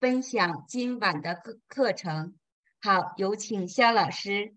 分享今晚的课程。好，有请肖老师。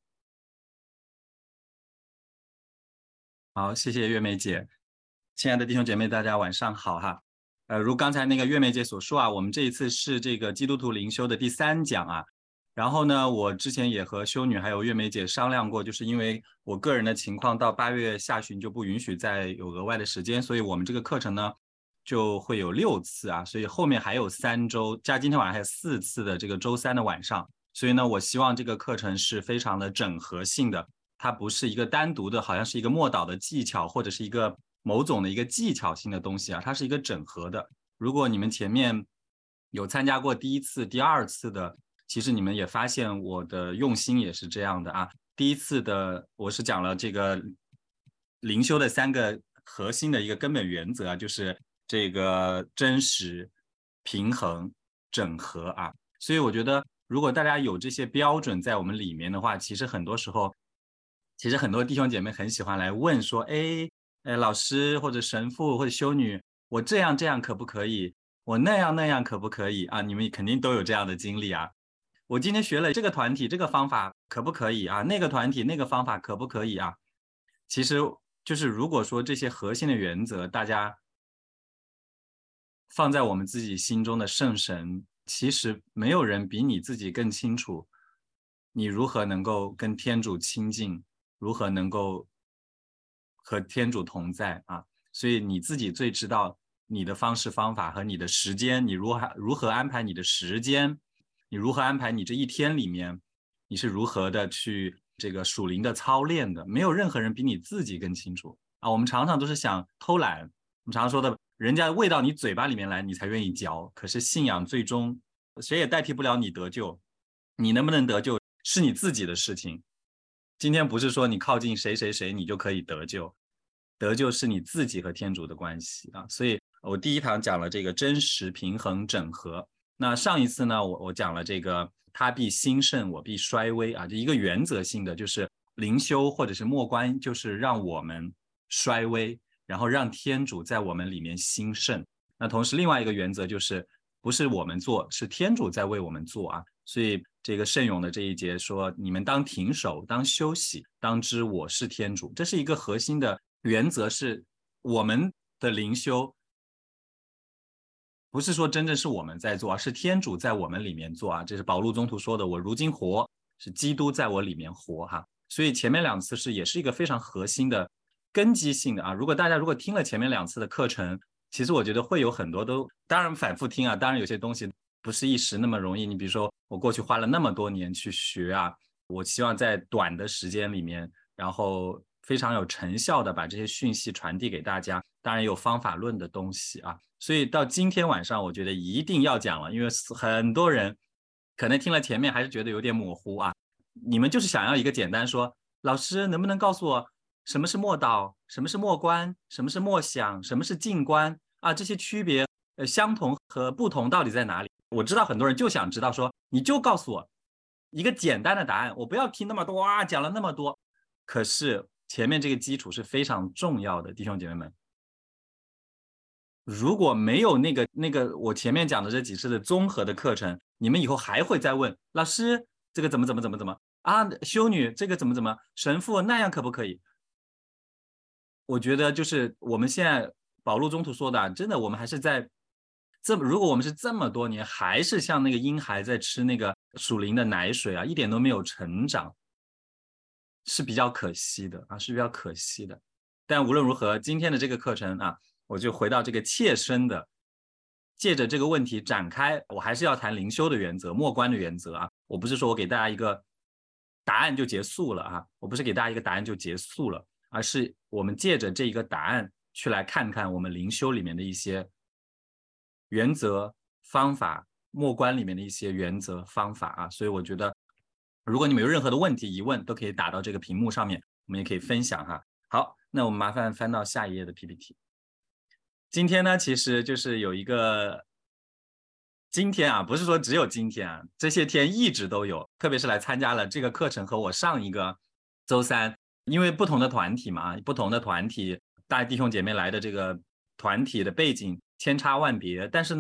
好，谢谢月梅姐。亲爱的弟兄姐妹，大家晚上好哈。如刚才那个月梅姐所说啊，我们这一次是这个基督徒灵修的第3讲啊。然后呢，我之前也和修女还有月梅姐商量过，就是因为我个人的情况到8月下旬就不允许再有额外的时间，所以我们这个课程呢就会有6次啊，所以后面还有3周，加今天晚上还有4次的这个周3的晚上。所以呢，我希望这个课程是非常的整合性的。它不是一个单独的，好像是一个默祷的技巧，或者是一个某种的一个技巧性的东西啊，它是一个整合的。如果你们前面有参加过第1次、第2次的，其实你们也发现我的用心也是这样的啊。第1次的我是讲了这个灵修的3个核心的一个根本原则啊，就是这个真实、平衡、整合啊。所以我觉得如果大家有这些标准在我们里面的话，其实很多时候其实很多弟兄姐妹很喜欢来问说，老师或者神父或者修女，我这样可不可以？我那样可不可以啊？你们肯定都有这样的经历啊。我今天学了这个团体这个方法可不可以啊？那个团体那个方法可不可以啊？其实就是如果说这些核心的原则大家放在我们自己心中的圣神，其实没有人比你自己更清楚你如何能够跟天主亲近，如何能够和天主同在啊。所以你自己最知道你的方式方法和你的时间，你如何安排你的时间，你如何安排你这一天里面你是如何的去这个属灵的操练的，没有任何人比你自己更清楚啊。我们常常都是想偷懒，我们常常说的人家喂到你嘴巴里面来你才愿意嚼，可是信仰最终谁也代替不了你得救，你能不能得救是你自己的事情。今天不是说你靠近谁你就可以得救，得救是你自己和天主的关系啊。所以我第1堂讲了这个真实、平衡、整合。那上一次呢，我讲了这个他必兴盛，我必衰微啊，这一个原则性的，就是灵修或者是默观，就是让我们衰微，然后让天主在我们里面兴盛。那同时另外一个原则就是不是我们做，是天主在为我们做啊。所以这个圣咏的这一节说，你们当停手，当休息，当知我是天主，这是一个核心的原则，是我们的灵修不是说真正是我们在做，而是天主在我们里面做啊。这是保禄宗徒说的，我如今活，是基督在我里面活哈。所以前面2次也是一个非常核心的根基性的啊。如果大家听了前面2次的课程，其实我觉得会有很多都，当然反复听啊，当然有些东西不是一时那么容易。你比如说我过去花了那么多年去学啊，我希望在短的时间里面，然后非常有成效的把这些讯息传递给大家，当然有方法论的东西啊。所以到今天晚上我觉得一定要讲了，因为很多人可能听了前面还是觉得有点模糊啊。你们就是想要一个简单说，老师能不能告诉我什么是默祷，什么是默观，什么是默想，什么是静观啊？这些区别相同和不同到底在哪里？我知道很多人就想知道说，你就告诉我一个简单的答案，我不要听那么多啊，讲了那么多。可是前面这个基础是非常重要的，弟兄姐妹们。如果没有那个我前面讲的这几次的综合的课程，你们以后还会再问老师这个怎么啊，修女这个怎么，神父那样可不可以？我觉得就是我们现在保禄宗徒说的，真的我们还是在如果我们是这么多年还是像那个婴孩在吃那个属灵的奶水啊，一点都没有成长，是比较可惜的啊，是比较可惜的。但无论如何，今天的这个课程啊，我就回到这个切身的，借着这个问题展开，我还是要谈灵修的原则、默观的原则啊。我不是说我给大家一个答案就结束了啊，我不是给大家一个答案就结束了，而是我们借着这一个答案去来看看我们灵修里面的一些原则、方法，默观里面的一些原则、方法啊。所以我觉得，如果你们有任何的问题、疑问，都可以打到这个屏幕上面，我们也可以分享哈。好，那我们麻烦翻到下一页的 PPT。今天呢，其实就是有一个今天啊，不是说只有今天啊，这些天一直都有，特别是来参加了这个课程和我上一个周三，因为不同的团体嘛，不同的团体，大弟兄姐妹来的这个团体的背景千差万别，但是呢，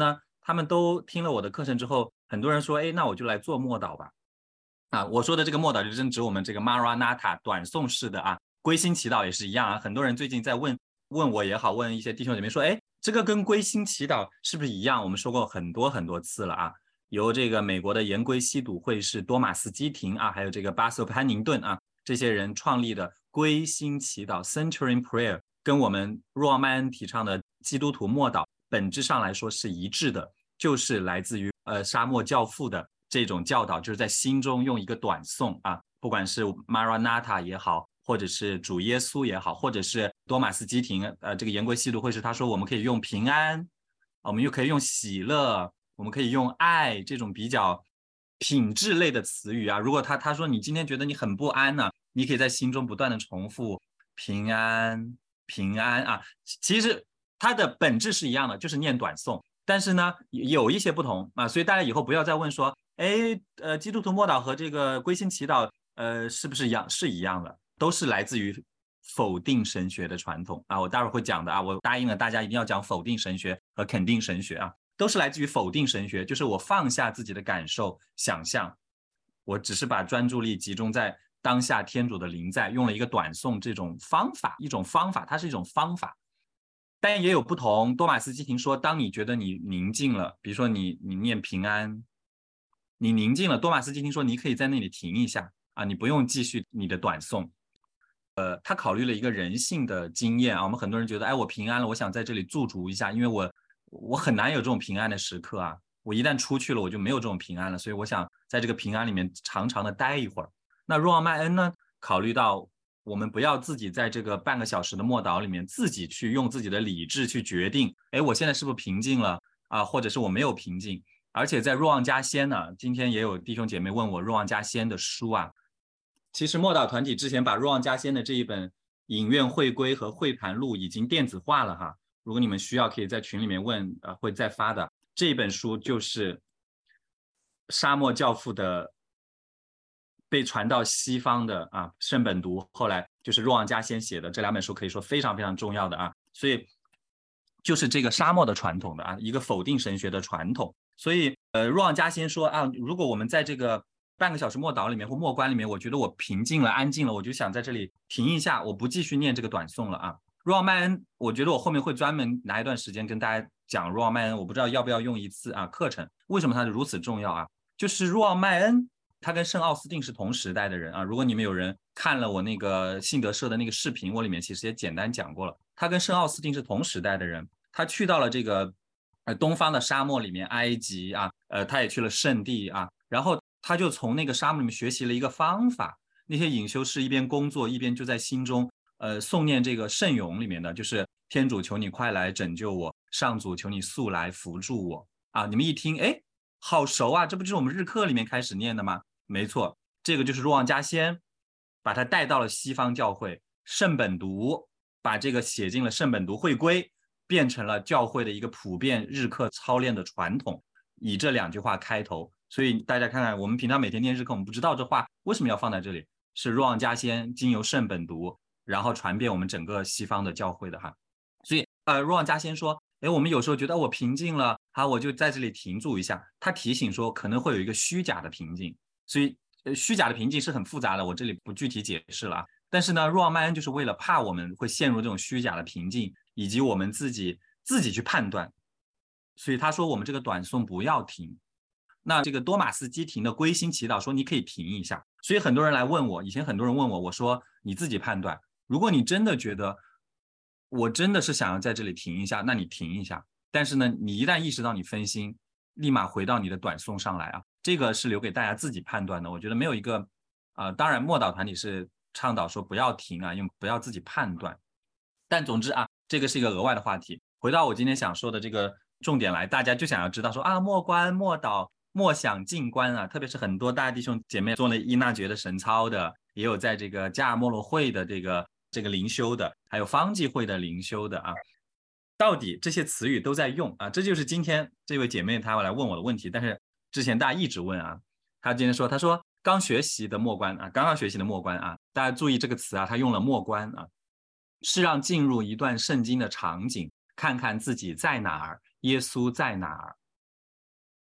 他们都听了我的课程之后，很多人说，哎，那我就来做默祷吧。我说的这个默祷就真指我们这个 Maranatha 短诵式的归心祈祷也是一样很多人最近在问我也好，问一些弟兄姐妹说，哎，这个跟归心祈祷是不是一样？我们说过很多很多次了由这个美国的言归西笃会士多马斯基廷还有这个巴瑟潘宁顿这些人创立的归心祈祷 Centering Prayer， 跟我们若望麦恩提倡的基督徒默祷本质上来说是一致的，就是来自于沙漠教父的这种教导，就是在心中用一个短诵不管是 Maranatha 也好，或者是主耶稣也好，或者是多马斯基廷这个言归西笃会士他说我们可以用平安，我们又可以用喜乐，我们可以用爱这种比较品质类的词语如果他说你今天觉得你很不安你可以在心中不断的重复平安平安其实它的本质是一样的，就是念短诵，但是呢有一些不同所以大家以后不要再问说基督徒默祷和这个归心祈祷是不是一样？是一样的，都是来自于否定神学的传统我待会儿会讲的我答应了大家一定要讲否定神学和肯定神学都是来自于否定神学，就是我放下自己的感受想象，我只是把专注力集中在当下天主的临在，用了一个短诵这种方法，一种方法，它是一种方法，但也有不同。多马斯基廷说，当你觉得你宁静了，比如说你念平安，你宁静了，多马斯基廷说你可以在那里停一下你不用继续你的短诵。他考虑了一个人性的经验我们很多人觉得我平安了，我想在这里驻足一下，因为我很难有这种平安的时刻我一旦出去了我就没有这种平安了，所以我想在这个平安里面长长的待一会儿。那若望麦恩呢，考虑到我们不要自己在这个半个小时的默祷里面自己去用自己的理智去决定我现在是不是平静了或者是我没有平静。而且在若望家先呢，今天也有弟兄姐妹问我若望家先的书其实默祷团体之前把若望家先的这一本影院会规和会盘录已经电子化了如果你们需要可以在群里面问会再发的。这一本书就是沙漠教父的被传到西方的圣本笃，后来就是若望家先写的，这两本书可以说非常非常重要的所以就是这个沙漠的传统的一个否定神学的传统。所以若望家先说如果我们在这个半个小时默祷里面或默观里面，我觉得我平静了安静了，我就想在这里停一下，我不继续念这个短诵了若望麦恩，我觉得我后面会专门拿一段时间跟大家讲若望麦恩，我不知道要不要用一次课程。为什么它是如此重要就是若望麦恩他跟圣奥斯定是同时代的人如果你们有人看了我那个信德社的那个视频，我里面其实也简单讲过了，他跟圣奥斯定是同时代的人，他去到了这个东方的沙漠里面，埃及他也去了圣地然后他就从那个沙漠里面学习了一个方法，那些隐修士一边工作一边就在心中诵念这个圣咏里面的，就是天主求你快来拯救我，上主求你速来扶助我你们一听好熟这不就是我们日课里面开始念的吗？没错，这个就是若望家先把它带到了西方教会，圣本笃把这个写进了圣本笃会规，变成了教会的一个普遍日课操练的传统，以这两句话开头。所以大家看看我们平常每天念日课，我们不知道这话为什么要放在这里，是若望家先经由圣本笃然后传遍我们整个西方的教会的所以若望家先说我们有时候觉得我平静了我就在这里停住一下，他提醒说可能会有一个虚假的平静，所以虚假的平静是很复杂的，我这里不具体解释了但是呢，若望麦恩就是为了怕我们会陷入这种虚假的平静，以及我们自己去判断，所以他说我们这个短诵不要停。那这个多马斯基廷的归心祈祷说你可以停一下，所以很多人来问我，以前很多人问我，我说你自己判断，如果你真的觉得我真的是想要在这里停一下，那你停一下，但是呢你一旦意识到你分心，立马回到你的短诵上来这个是留给大家自己判断的。我觉得没有一个当然默祷团体是倡导说不要停因为不要自己判断，但总之这个是一个额外的话题。回到我今天想说的这个重点来，大家就想要知道说默观默祷默想静观特别是很多大弟兄姐妹做了依纳爵的神操的，也有在这个加尔默罗会的这个灵修的，还有方济会的灵修的到底这些词语都在用这就是今天这位姐妹她来问我的问题。但是之前大家一直问她今天说，她说刚学习的默观刚刚学习的默观大家注意这个词她用了默观是让进入一段圣经的场景，看看自己在哪儿，耶稣在哪儿。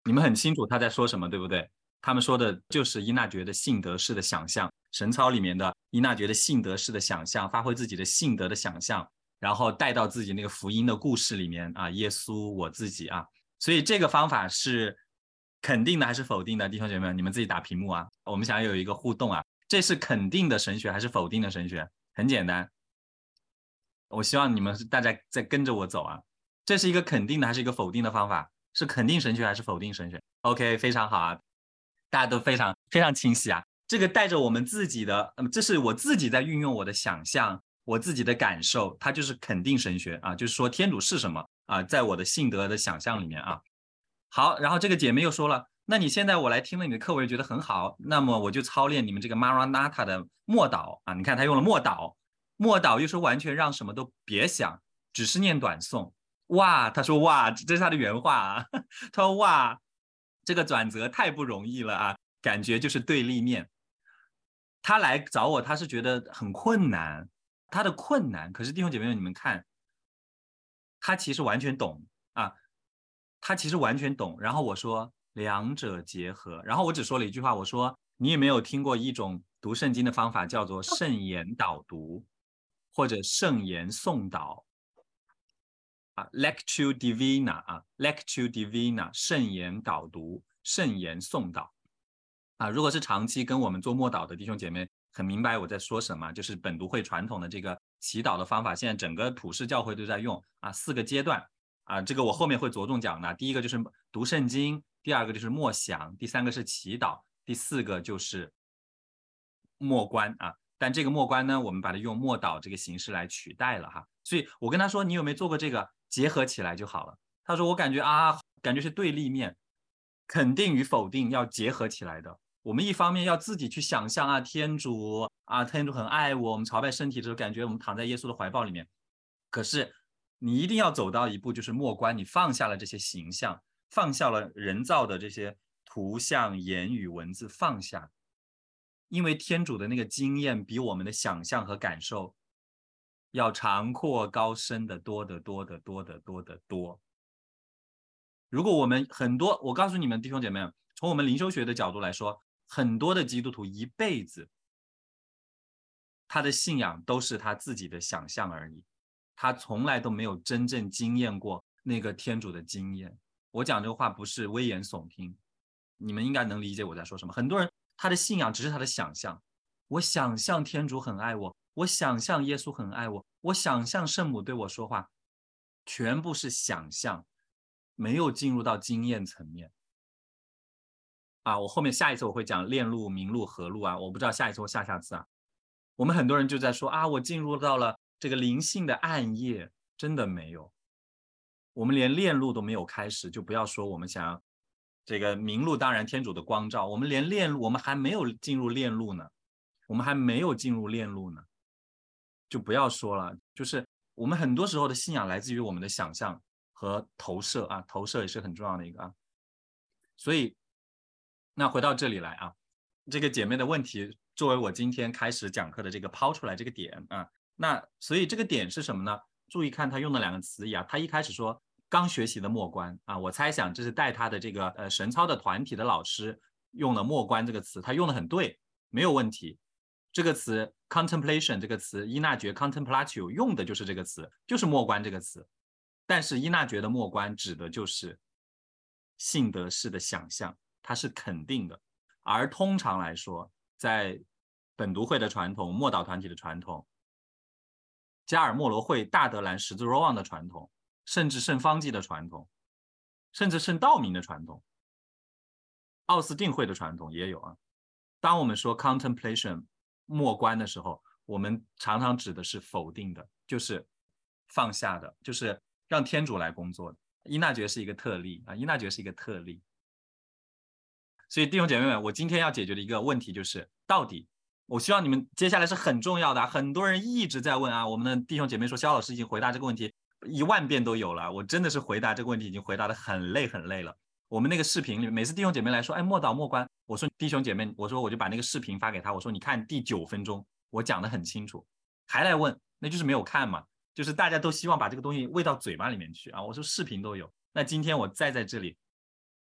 你们很清楚他在说什么，对不对？他们说的就是依纳爵的信德式的想象，神操里面的依纳爵的信德式的想象，发挥自己的信德的想象，然后带到自己那个福音的故事里面啊，耶稣我自己啊，所以这个方法是肯定的还是否定的？弟兄姐妹们，你们自己打屏幕啊，我们想要有一个互动啊，这是肯定的神学还是否定的神学？很简单，我希望你们大家在跟着我走啊，这是一个肯定的还是一个否定的方法？是肯定神学还是否定神学 ？OK， 非常好啊，大家都非常非常清晰啊。这个带着我们自己的，这是我自己在运用我的想象，我自己的感受，它就是肯定神学啊，就是说天主是什么啊，在我的信德的想象里面啊。好，然后这个姐妹又说了，那你现在我来听了你的课，我也觉得很好，那么我就操练你们这个 Maranatha 的默祷啊，你看他用了默祷，默祷又说完全让什么都别想，只是念短诵。哇，他说哇，这是他的原话啊，他说哇，这个转折太不容易了啊，感觉就是对立面。他来找我，他是觉得很困难，他的困难，可是弟兄姐妹们，你们看，他其实完全懂啊，他其实完全懂。然后我说两者结合，然后我只说了一句话，我说你有没有听过一种读圣经的方法，叫做圣言导读，或者圣言诵导啊 ，Lectio Divina 啊，Lectio Divina，圣言导读，圣言诵导啊。如果是长期跟我们做默祷的弟兄姐妹，很明白我在说什么，就是本笃会传统的这个祈祷的方法，现在整个普世教会都在用啊，4个阶段啊，这个我后面会着重讲的。第一个就是读圣经，第二个就是默想，第三个是祈祷，第四个就是默观啊。但这个默观呢，我们把它用默祷这个形式来取代了哈。所以我跟他说，你有没有做过这个？结合起来就好了。他说我感觉啊，感觉是对立面，肯定与否定要结合起来的。我们一方面要自己去想象啊，天主啊，天主很爱我，我们朝拜身体的时候，感觉我们躺在耶稣的怀抱里面。可是你一定要走到一步，就是默观，你放下了这些形象，放下了人造的这些图像、言语、文字，放下，因为天主的那个经验比我们的想象和感受要长阔高深的多得多得多得多得多。如果我们很多，我告诉你们弟兄姐妹，从我们灵修学的角度来说，很多的基督徒一辈子他的信仰都是他自己的想象而已，他从来都没有真正经验过那个天主的经验。我讲这个话不是危言耸听，你们应该能理解我在说什么。很多人他的信仰只是他的想象，我想象天主很爱我，我想象耶稣很爱我，我想象圣母对我说话，全部是想象，没有进入到经验层面。啊，我后面下一次我会讲链路、明路、合路啊，我不知道下一次或下下次啊。我们很多人就在说啊，我进入到了这个灵性的暗夜，真的没有。我们连链路都没有开始，就不要说我们想要这个明路，当然天主的光照，我们连链路，我们还没有进入链路呢，我们还没有进入链路呢，就不要说了。就是我们很多时候的信仰来自于我们的想象和投射啊，投射也是很重要的一个啊。所以，那回到这里来啊，这个姐妹的问题作为我今天开始讲课的这个抛出来这个点啊，那所以这个点是什么呢？注意看他用的2个词义啊，他一开始说刚学习的默观啊，我猜想这是带他的这个神操的团体的老师用了默观这个词，他用的很对，没有问题。这个词 contemplation 这个词，依纳爵 contemplatio 用的就是这个词，就是默观这个词。但是依纳爵的默观指的就是信德式的想象，它是肯定的。而通常来说，在本笃会的传统、默祷团体的传统、加尔默罗会、大德兰十字若望的传统，甚至圣方济的传统，甚至圣道明的传统，奥斯定会的传统也有啊。当我们说 contemplation 默观的时候，我们常常指的是否定的，就是放下的，就是让天主来工作的。依纳爵是一个特例啊，依纳爵是一个特例。所以弟兄姐妹们，我今天要解决的一个问题就是，到底我希望你们接下来是很重要的，很多人一直在问啊，我们的弟兄姐妹说肖老师已经回答这个问题10000遍都有了，我真的是回答这个问题已经回答的很累很累了。我们那个视频里面，每次弟兄姐妹来说，哎，默祷默观，我说弟兄姐妹，我说我就把那个视频发给他，我说你看第9分钟，我讲的很清楚，还来问，那就是没有看嘛，就是大家都希望把这个东西喂到嘴巴里面去啊。我说视频都有，那今天我再在这里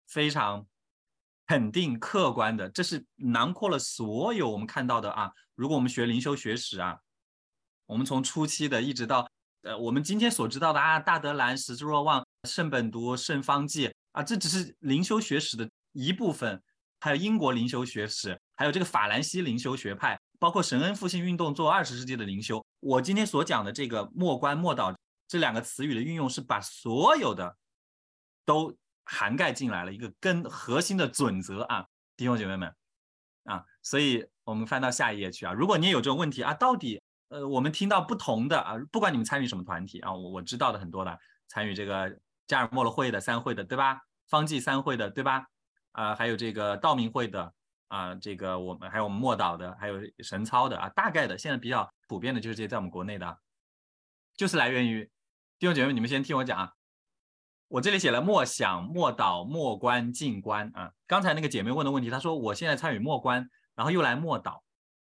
非常肯定客观的，这是囊括了所有我们看到的啊。如果我们学灵修学史啊，我们从初期的一直到我们今天所知道的啊，大德兰、史之若望、圣本笃、圣方济啊，这只是灵修学史的一部分，还有英国灵修学史，还有这个法兰西灵修学派，包括神恩复兴运动做20世纪的灵修。我今天所讲的这个默观默祷这两个词语的运用，是把所有的都涵盖进来了，一个核心的准则啊，弟兄姐妹们啊，所以我们翻到下一页去啊。如果你也有这种问题啊，到底我们听到不同的啊，不管你们参与什么团体啊，我知道的很多的，参与这个加尔默罗会的、三会的，对吧？方济三会的，对吧？还有这个道明会的啊，这个还有我们默祷的，还有神操的啊，大概的现在比较普遍的就是这些在我们国内的，就是来源于弟兄姐妹，你们先听我讲啊。我这里写了默想、默祷、默观、静观啊。刚才那个姐妹问的问题，她说我现在参与默观，然后又来默祷。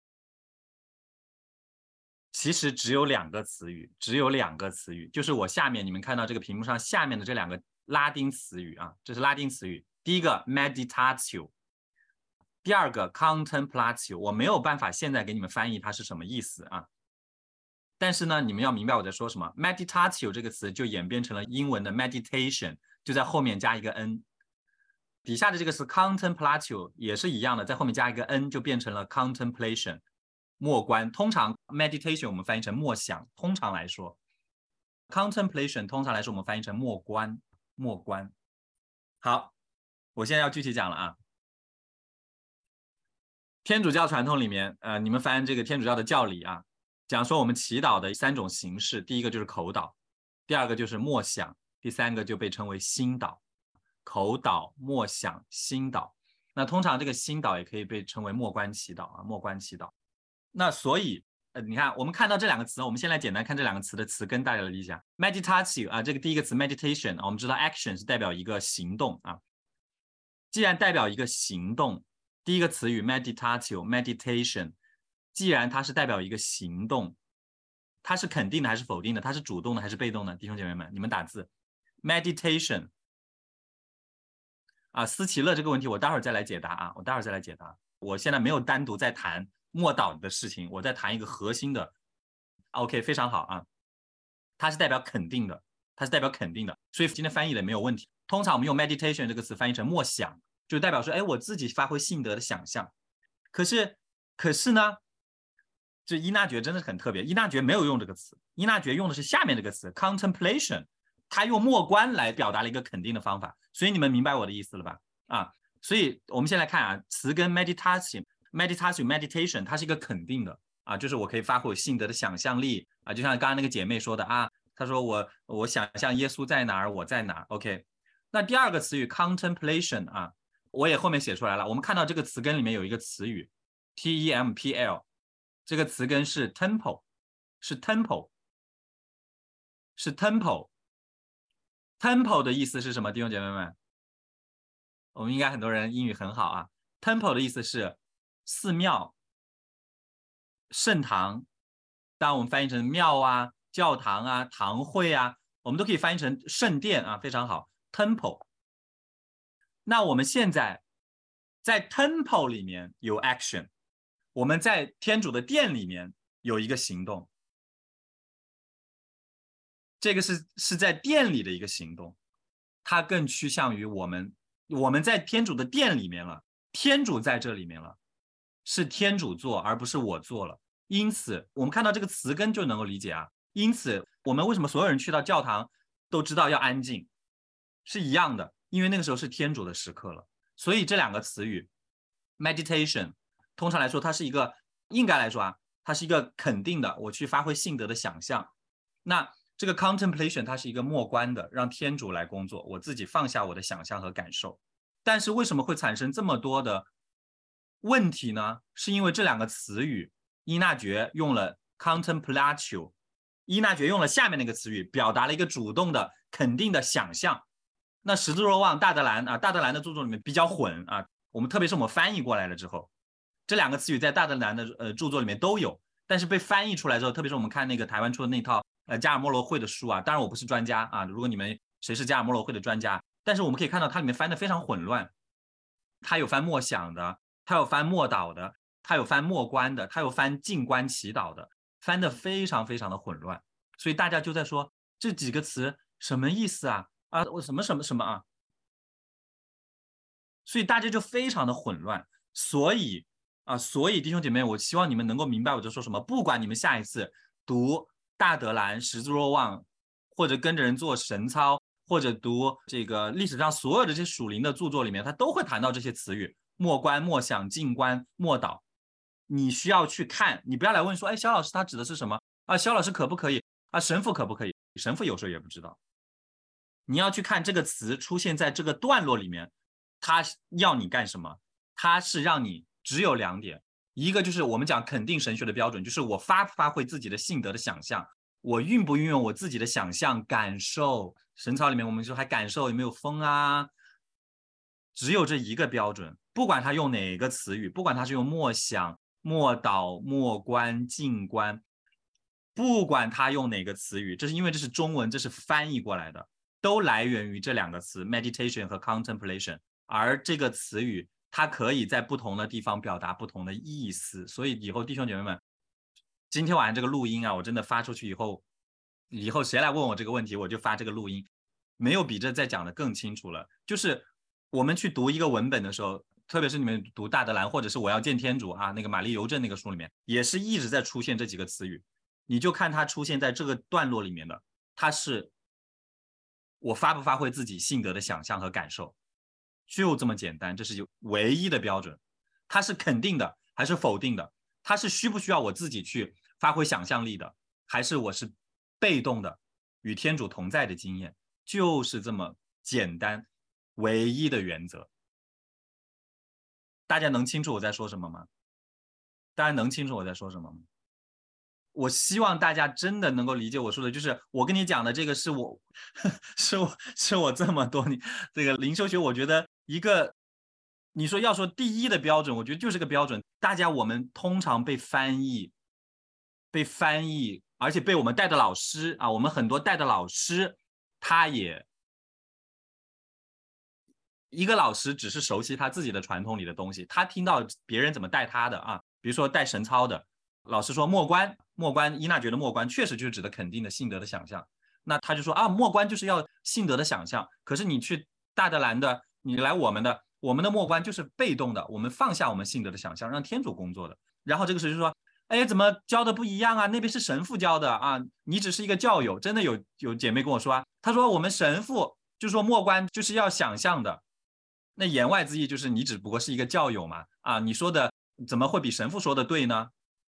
其实只有2个词语，就是我下面你们看到这个屏幕上下面的这2个拉丁词语啊，这是拉丁词语。第一个 meditatio， 第二个 contemplatio。我没有办法现在给你们翻译它是什么意思啊。但是呢，你们要明白我在说什么。meditatio 这个词就演变成了英文的 meditation， 就在后面加一个 n。底下的这个词 contemplatio 也是一样的，在后面加一个 n 就变成了 contemplation， 默观。通常 meditation 我们翻译成默想，通常来说 contemplation 通常来说我们翻译成默观。好，我现在要具体讲了啊。天主教传统里面你们翻这个天主教的教理啊，讲说我们祈祷的3种形式，第一个就是口祷，第二个就是默想，第3个就被称为心祷。口祷、默想、心祷。那通常这个心祷也可以被称为默观祈祷啊，默观祈祷。那所以你看我们看到这2个词，我们先来简单看这2个词的词根，大家来理解。meditatio 啊，这个第一个词 meditation 我们知道 action 是代表一个行动啊。既然代表一个行动，第一个词语 meditatio meditation， 既然它是代表一个行动，它是肯定的还是否定的？它是主动的还是被动的？弟兄姐妹们，你们打字 meditation。啊，斯奇勒这个问题我待会儿再来解答啊，我现在没有单独在谈默祷的事情，我在谈一个核心的。OK， 非常好啊，它是代表肯定的，所以今天翻译的没有问题。通常我们用 meditation 这个词翻译成默想，就代表说，哎，我自己发挥信德的想象。可是呢，这依纳爵真的是很特别，依纳爵没有用这个词，依纳爵用的是下面这个词 contemplation。他用默观来表达了一个肯定的方法，所以你们明白我的意思了吧？啊，所以我们先来看啊，词根 meditation， 它是一个肯定的啊，就是我可以发挥信德的想象力啊，就像刚刚那个姐妹说的啊，她说我想象耶稣在哪儿，我在哪儿。OK， 那第二个词语 contemplation 啊，我也后面写出来了。我们看到这个词根里面有一个词语 templ， 这个词根是 temple， 是 temple。temple 的意思是什么？弟兄姐妹们，我们应该很多人英语很好啊。temple 的意思是寺庙、圣堂，当然我们翻译成庙啊、教堂啊、堂会啊，我们都可以翻译成圣殿啊，非常好。temple。那我们现在在 temple 里面有 action， 我们在天主的殿里面有一个行动。这个是在殿里的一个行动，它更趋向于我们在天主的殿里面了，天主在这里面了，是天主做而不是我做了。因此我们看到这个词根就能够理解啊。因此我们为什么所有人去到教堂都知道要安静，是一样的，因为那个时候是天主的时刻了。所以这2个词语 meditation 通常来说它是一个，应该来说啊，它是一个肯定的，我去发挥信德的想象。那这个 contemplation 它是一个默观的，让天主来工作，我自己放下我的想象和感受。但是为什么会产生这么多的问题呢？是因为这2个词语，依纳爵用了 contemplatio， 依纳爵用了下面那个词语，表达了一个主动的肯定的想象。那十字若望、大德兰啊，大德兰的著作里面比较混啊，我们特别是我们翻译过来了之后，这2个词语在大德兰的著作里面都有，但是被翻译出来之后，特别是我们看那个台湾出的那套加尔默罗会的书啊，当然我不是专家啊，如果你们谁是加尔默罗会的专家， 但是我们可以看到它里面翻的非常混乱，它有翻默想的，它有翻默祷的，它有翻默观的，它有翻静观祈祷的，翻的非常非常的混乱。所以大家就在说这几个词什么意思啊？我什么什么什么啊？所以大家就非常的混乱。所以弟兄姐妹，我希望你们能够明白我在说什么。不管你们下一次读大德兰、十字若望，或者跟着人做神操，或者读这个历史上所有的这些属灵的著作里面，他都会谈到这些词语：默观、默想、静观、默祷。你需要去看，你不要来问说，哎，肖老师他指的是什么啊？肖老师可不可以啊？神父可不可以？神父有时候也不知道。你要去看这个词出现在这个段落里面，他要你干什么？他是让你只有2点，一个就是我们讲肯定神学的标准，就是我发不发挥自己的信德的想象，我运不运用我自己的想象感受。神操里面我们说还感受有没有风啊，只有这一个标准，不管他用哪个词语，不管他是用默想、默祷、默观、静观，不管他用哪个词语，这是因为这是中文，这是翻译过来的，都来源于这2个词 meditation 和 contemplation。 而这个词语它可以在不同的地方表达不同的意思。所以以后弟兄姐妹们，今天晚上这个录音啊，我真的发出去以后谁来问我这个问题，我就发这个录音，没有比这再讲的更清楚了。就是我们去读一个文本的时候，特别是你们读大德兰或者是我要见天主啊，那个玛丽邮政那个书里面，也是一直在出现这几个词语。你就看它出现在这个段落里面的，它是我发不发挥自己性德的想象和感受，就这么简单，这是唯一的标准。它是肯定的还是否定的？它是需不需要我自己去发挥想象力的，还是我是被动的与天主同在的经验？就是这么简单，唯一的原则。大家能清楚我在说什么吗？大家能清楚我在说什么吗？我希望大家真的能够理解我说的，就是我跟你讲的这个是我是我这么多年这个灵修学，我觉得一个你说要说第一的标准，我觉得就是个标准。大家我们通常被翻译，而且被我们带的老师啊，我们很多带的老师，他也一个老师只是熟悉他自己的传统里的东西，他听到别人怎么带他的啊，比如说带神操的老师说默观，伊娜觉得默观确实就是指的肯定的信德的想象，那他就说啊，默观就是要信德的想象。可是你去大德兰的，你来我们的默观就是被动的，我们放下我们信德的想象，让天主工作的。然后这个时候就说，哎，怎么教的不一样啊？那边是神父教的啊，你只是一个教友。真的有姐妹跟我说啊，她说我们神父就说默观就是要想象的，那言外之意就是你只不过是一个教友嘛，啊，你说的怎么会比神父说的对呢？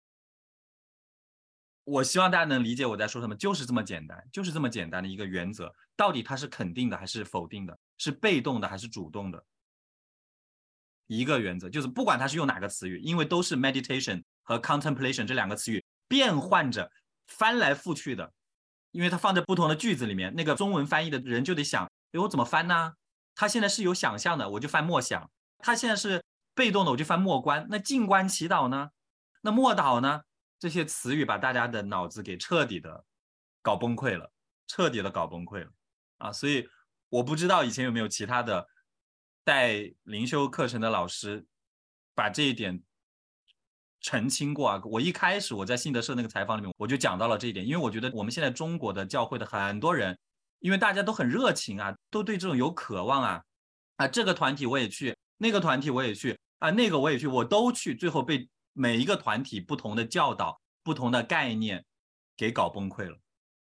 我希望大家能理解我在说什么，就是这么简单，就是这么简单的一个原则。到底它是肯定的还是否定的，是被动的还是主动的，一个原则就是不管它是用哪个词语，因为都是 meditation 和 contemplation 这2个词语变换着翻来覆去的，因为它放在不同的句子里面，那个中文翻译的人就得想，哎，我怎么翻呢？他现在是有想象的，我就翻默想；他现在是被动的，我就翻默观。那静观祈祷呢？那默祷呢？这些词语把大家的脑子给彻底的搞崩溃了，啊！所以我不知道以前有没有其他的带灵修课程的老师把这一点澄清过啊。我一开始我在信德社那个采访里面我就讲到了这一点，因为我觉得我们现在中国的教会的很多人，因为大家都很热情啊，都对这种有渴望啊，这个团体我也去，那个团体我也去啊，那个我也去，我都去，最后被每一个团体不同的教导、不同的概念给搞崩溃了。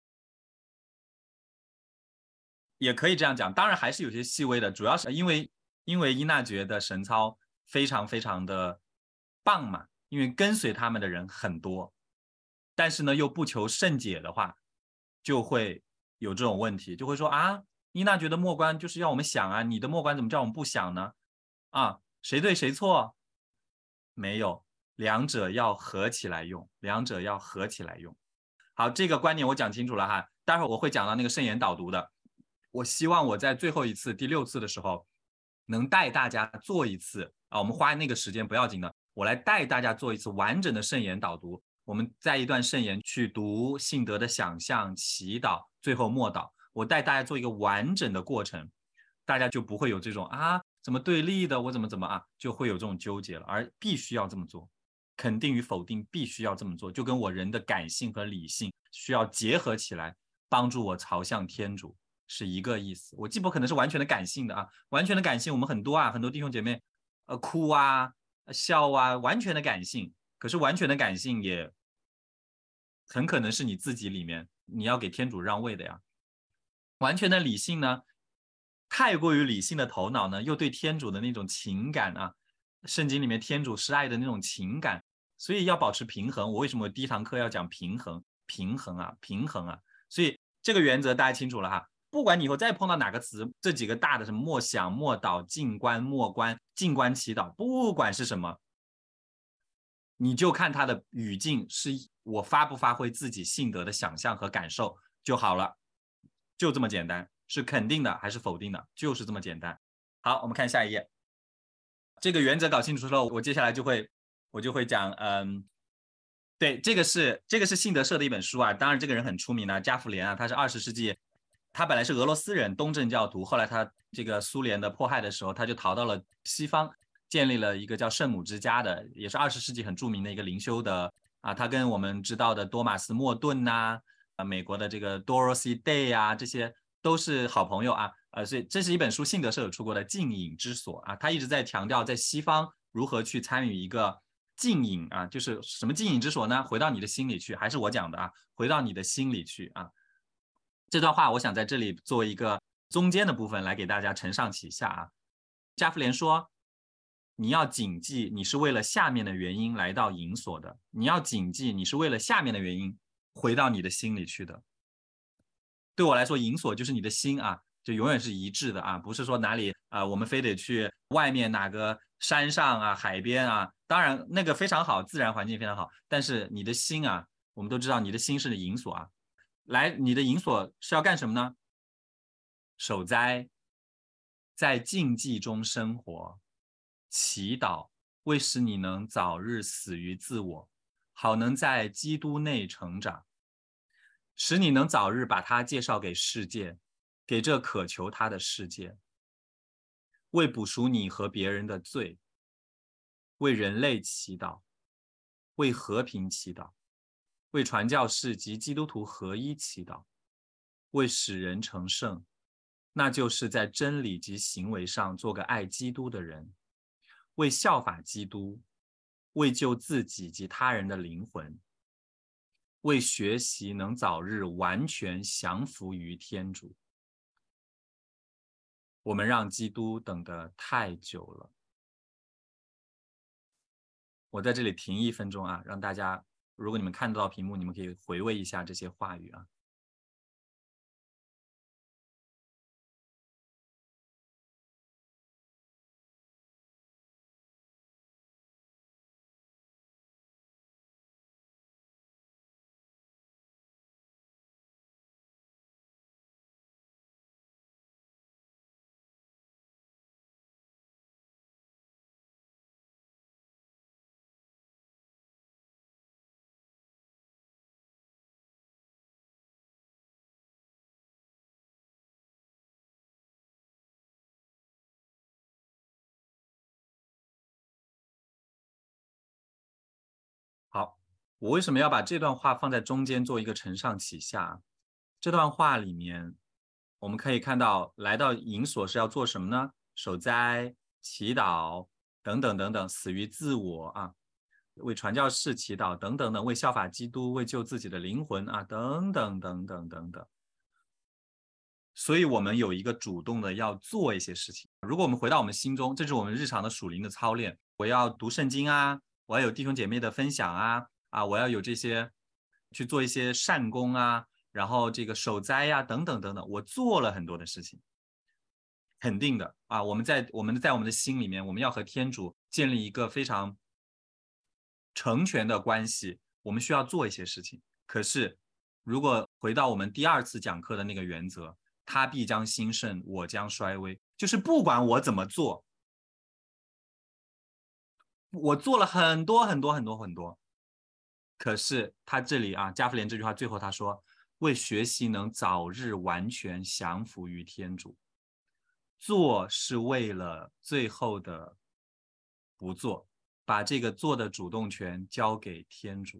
也可以这样讲，当然还是有些细微的，主要是因为伊娜觉得神操非常非常的棒嘛，因为跟随他们的人很多，但是呢又不求甚解的话，就会有这种问题，就会说啊，伊娜觉得默观就是要我们想啊，你的默观怎么叫我们不想呢？啊，谁对谁错？没有，两者要合起来用，好，这个观点我讲清楚了哈，待会儿我会讲到那个圣言导读的。我希望我在最后一次第6次的时候能带大家做一次啊，我们花那个时间不要紧的，我来带大家做一次完整的圣言导读。我们在一段圣言去读信德的想象、祈祷，最后默祷，我带大家做一个完整的过程。 大家就不会有这种啊怎么对立的，我怎么啊，就会有这种纠结了，而必须要这么做。肯定与否定必须要这么做，就跟我人的感性和理性需要结合起来，帮助我朝向天主是一个意思。我既不可能是完全的感性的啊，完全的感性我们很多啊，很多弟兄姐妹哭啊笑啊，完全的感性，可是完全的感性也很可能是你自己里面你要给天主让位的呀。完全的理性呢，太过于理性的头脑呢，又对天主的那种情感啊，圣经里面天主是爱的那种情感，所以要保持平衡。我为什么第一堂课要讲平衡？平衡啊，平衡啊。所以这个原则大家清楚了哈。不管你以后再碰到哪个词，这几个大的什么默想、默祷、静观、默观、静观祈祷，不管是什么，你就看它的语境是我发不发挥自己性德的想象和感受就好了，就这么简单。是肯定的还是否定的，就是这么简单。好，我们看下一页。这个原则搞清楚之后，我接下来就会讲，对，这个是信德社的一本书啊。当然，这个人很出名啊，加夫连啊，他是20世纪，他本来是俄罗斯人，东正教徒，后来他这个苏联的迫害的时候，他就逃到了西方，建立了一个叫圣母之家的，也是20世纪很著名的一个灵修的啊。他跟我们知道的多马斯莫顿呐，美国的这个 Dorothy Day 啊，这些都是好朋友啊。所以这是一本书，信德社有出过的《静隐之所》啊，他一直在强调在西方如何去参与一个静隐啊，就是什么静隐之所呢？回到你的心里去，还是我讲的啊，回到你的心里去啊。这段话我想在这里做一个中间的部分来给大家承上启下啊。加夫连说，你要谨记你是为了下面的原因来到隐所的，你要谨记你是为了下面的原因回到你的心里去的。对我来说，隐所就是你的心啊，就永远是一致的啊，不是说哪里啊，我们非得去外面哪个山上啊、海边啊，当然那个非常好，自然环境非常好，但是你的心啊，我们都知道你的心是隐所啊。来，你的隐所是要干什么呢？守斋，在禁忌中生活，祈祷，为使你能早日死于自我，好能在基督内成长。使你能早日把他介绍给世界，给这渴求他的世界，为补赎你和别人的罪，为人类祈祷，为和平祈祷，为传教士及基督徒合一祈祷，为使人成圣，那就是在真理及行为上做个爱基督的人，为效法基督，为救自己及他人的灵魂，为学习能早日完全降服于天主。我们让基督等得太久了。我在这里停1分钟啊，让大家，如果你们看得到屏幕，你们可以回味一下这些话语啊。好，我为什么要把这段话放在中间做一个承上启下？这段话里面，我们可以看到，来到隐所是要做什么呢？守斋、祈祷等等等等，死于自我啊，为传教士祈祷等等等，为效法基督，为救自己的灵魂啊，等等等等等等。所以我们有一个主动的要做一些事情。如果我们回到我们心中，这是我们日常的属灵的操练。我要读圣经啊，我要有弟兄姐妹的分享啊，我要有这些去做一些善功啊，然后这个守斋呀，等等等等，我做了很多的事情，肯定的啊。我们在我们的心里面，我们要和天主建立一个非常成全的关系，我们需要做一些事情。可是如果回到我们第2次讲课的那个原则，他必将兴盛，我将衰微，就是不管我怎么做，我做了很多很多很多很多，可是他这里啊，加夫连这句话最后他说，为学习能早日完全降服于天主。 做是为了最后的不做，把这个做的主动权交给天主。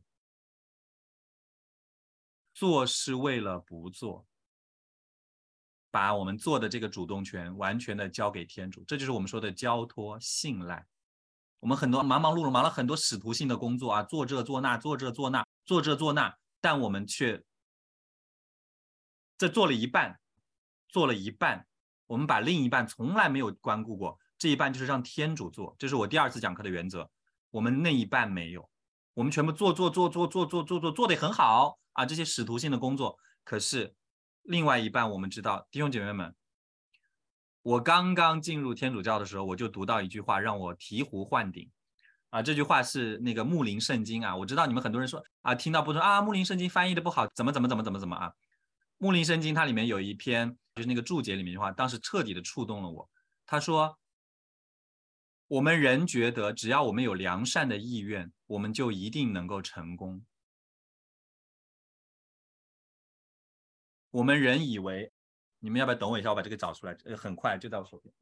做是为了不做，把我们做的这个主动权完全的交给天主，这就是我们说的交托信赖。我们很多忙忙碌碌忙了很多使徒性的工作啊，做这做那，做这做那，做这做那，但我们却这做了一半，我们把另一半从来没有关顾过，这一半就是让天主做，这是我第2次讲课的原则。我们那一半没有，我们全部做得很好啊，这些使徒性的工作。可是另外一半我们知道，弟兄姐妹们，我刚刚进入天主教的时候，我就读到一句话让我醍醐灌顶啊，这句话是那个牧灵圣经啊。我知道你们很多人说啊，听到不说啊，牧灵圣经翻译的不好，怎么啊。牧灵圣经它里面有一篇就是那个注解里面的话，当时彻底的触动了我。他说我们人觉得只要我们有良善的意愿，我们就一定能够成功。我们人以为，你们要不要等我一下，我把这个找出来，很快就在我手边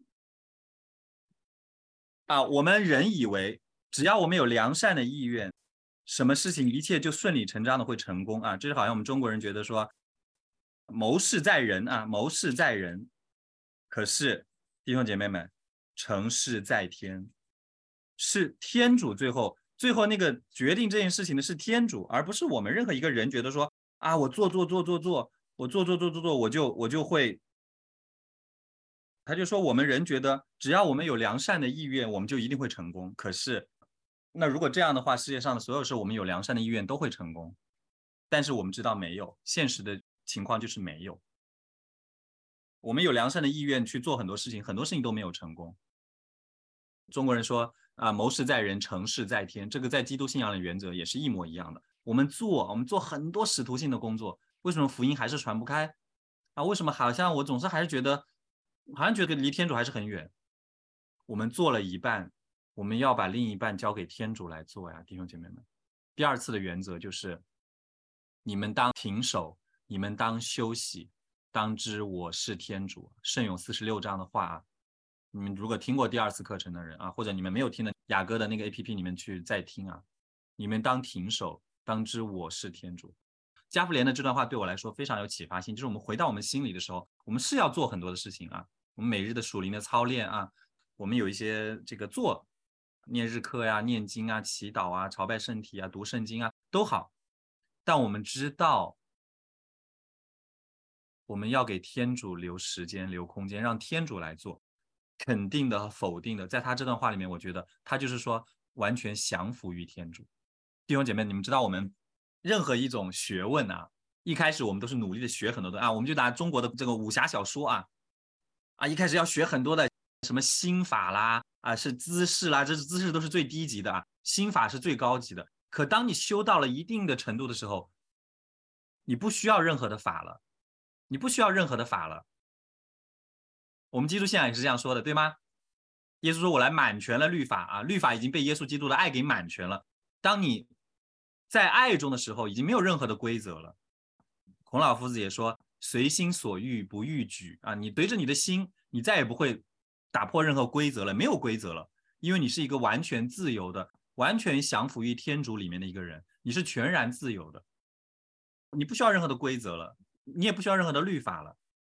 啊。我们人以为只要我们有良善的意愿，什么事情一切就顺理成章的会成功啊。这是好像我们中国人觉得说谋事在人啊，谋事在人。可是弟兄姐妹们，成事在天，是天主最后那个决定这件事情的是天主，而不是我们任何一个人觉得说啊，我做，我做，我就会。他就说我们人觉得只要我们有良善的意愿，我们就一定会成功。可是那如果这样的话，世界上的所有事我们有良善的意愿都会成功，但是我们知道没有，现实的情况就是没有。我们有良善的意愿去做很多事情，很多事情都没有成功。中国人说啊，谋事在人，成事在天，这个在基督信仰的原则也是一模一样的。我们做很多使徒性的工作，为什么福音还是传不开啊？为什么好像我总是还是觉得离天主还是很远？我们做了一半，我们要把另一半交给天主来做呀，弟兄姐妹们。第2次的原则就是，你们当停手，你们当休息，当知我是天主。圣咏46章的话啊，你们如果听过第2次课程的人啊，或者你们没有听的雅歌的那个 APP 里面去再听啊，你们当停手，当知我是天主。加福连的这段话对我来说非常有启发性，就是我们回到我们心里的时候，我们是要做很多的事情啊，我们每日的属灵的操练啊，我们有一些这个念日课呀、念经啊、祈祷啊、朝拜圣体啊、读圣经啊都好，但我们知道我们要给天主留时间、留空间，让天主来做。肯定的和否定的，在他这段话里面，我觉得他就是说完全降服于天主。弟兄姐妹，你们知道我们任何一种学问啊，一开始我们都是努力的学很多的啊，我们就拿中国的这个武侠小说啊，一开始要学很多的什么心法啦啊，是姿势啦，这姿势都是最低级的啊，心法是最高级的。可当你修到了一定的程度的时候，你不需要任何的法了，我们基督信仰也是这样说的，对吗？耶稣说我来满全了律法啊，律法已经被耶稣基督的爱给满全了。当你在爱中的时候，已经没有任何的规则了。孔老夫子也说随心所欲不逾矩啊，你对着你的心，你再也不会打破任何规则了，没有规则了，因为你是一个完全自由的，完全降服于天主里面的一个人，你是全然自由的，你不需要任何的规则了，你也不需要任何的律法了。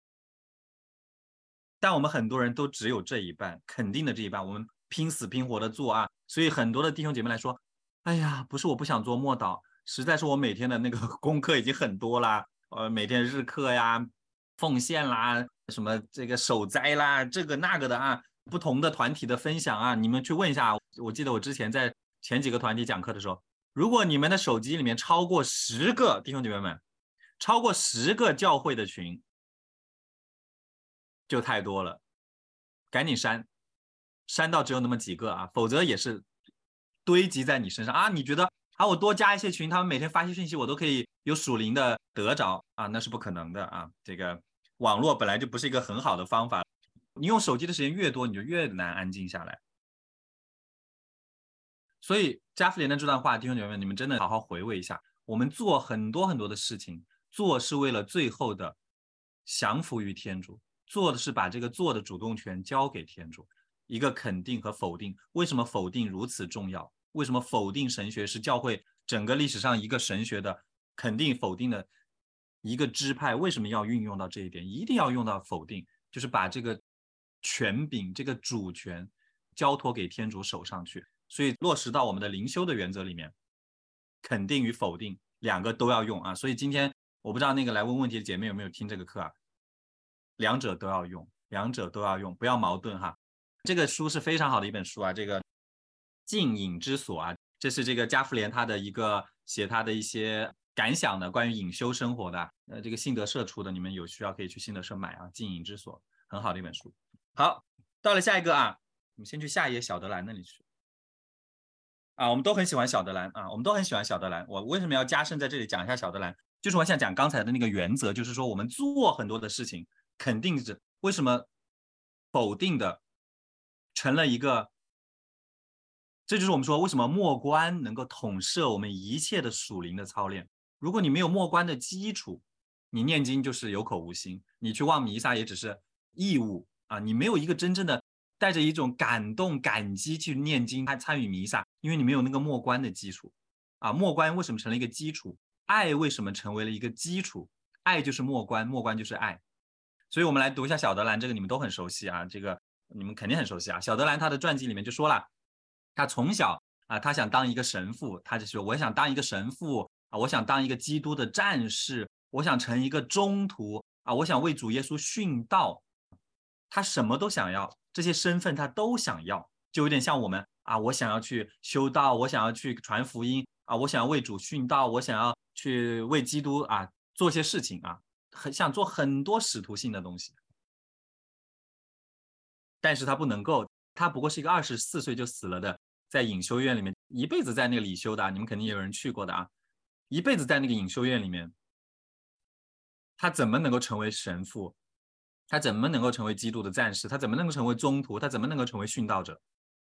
但我们很多人都只有这一半，肯定的这一半，我们拼死拼活的做啊。所以很多的弟兄姐妹来说，哎呀，不是我不想做默祷，实在是我每天的那个功课已经很多啦，每天日课呀、奉献啦、什么这个守斋啦、这个那个的啊，不同的团体的分享啊，你们去问一下。我记得我之前在前几个团体讲课的时候，如果你们的手机里面超过10个弟兄姐妹们，超过10个教会的群，就太多了，赶紧删到只有那么几个啊，否则也是堆积在你身上啊。你觉得啊，我多加一些群，他们每天发些信息，我都可以有属灵的得着啊，那是不可能的啊。这个网络本来就不是一个很好的方法，你用手机的时间越多，你就越难安静下来。所以加福连的这段话，弟兄姐妹们，你们真的好好回味一下。我们做很多很多的事情，做是为了最后的降服于天主， 做的是把这个做的主动权交给天主。一个肯定和否定，为什么否定如此重要？为什么否定神学是教会整个历史上一个神学的肯定否定的一个支派？为什么要运用到这一点？一定要用到否定，就是把这个权柄、这个主权交托给天主手上去。所以落实到我们的灵修的原则里面，肯定与否定两个都要用啊。所以今天我不知道那个来问问题的姐妹有没有听这个课啊？两者都要用，两者都要用，不要矛盾哈。这个书是非常好的一本书啊，这个静隐之所啊，这是这个加夫连他的一个写他的一些感想的关于隐修生活的，这个信德社出的，你们有需要可以去信德社买啊，静隐之所很好的一本书。好，到了下一个啊，我们先去下一页小德兰那里去啊，我们都很喜欢小德兰啊，我们都很喜欢小德兰。我为什么要加深在这里讲一下小德兰？就是我想讲刚才的那个原则，就是说我们做很多的事情，肯定是为什么否定的成了一个，这就是我们说为什么默观能够统摄我们一切的属灵的操练。如果你没有默观的基础，你念经就是有口无心，你去望弥撒也只是义务啊，你没有一个真正的带着一种感动感激去念经参与弥撒，因为你没有那个默观的基础啊。默观为什么成了一个基础？爱为什么成为了一个基础？爱就是默观，默观就是爱。所以我们来读一下小德兰，这个你们都很熟悉啊，这个你们肯定很熟悉啊。小德兰他的传记里面就说了，他从小啊，他想当一个神父，他就说我想当一个神父啊，我想当一个基督的战士，我想成一个中途啊，我想为主耶稣殉道。他什么都想要，这些身份他都想要，就有点像我们啊，我想要去修道，我想要去传福音啊，我想要为主殉道，我想要去为基督啊做些事情啊，很想做很多使徒性的东西，但是他不能够，他不过是一个24岁就死了的，在隐修院里面一辈子在那个里修的啊，你们肯定有人去过的啊，一辈子在那个隐修院里面，他怎么能够成为神父？他怎么能够成为基督的战士？他怎么能够成为宗徒？他怎么能够成为殉道者？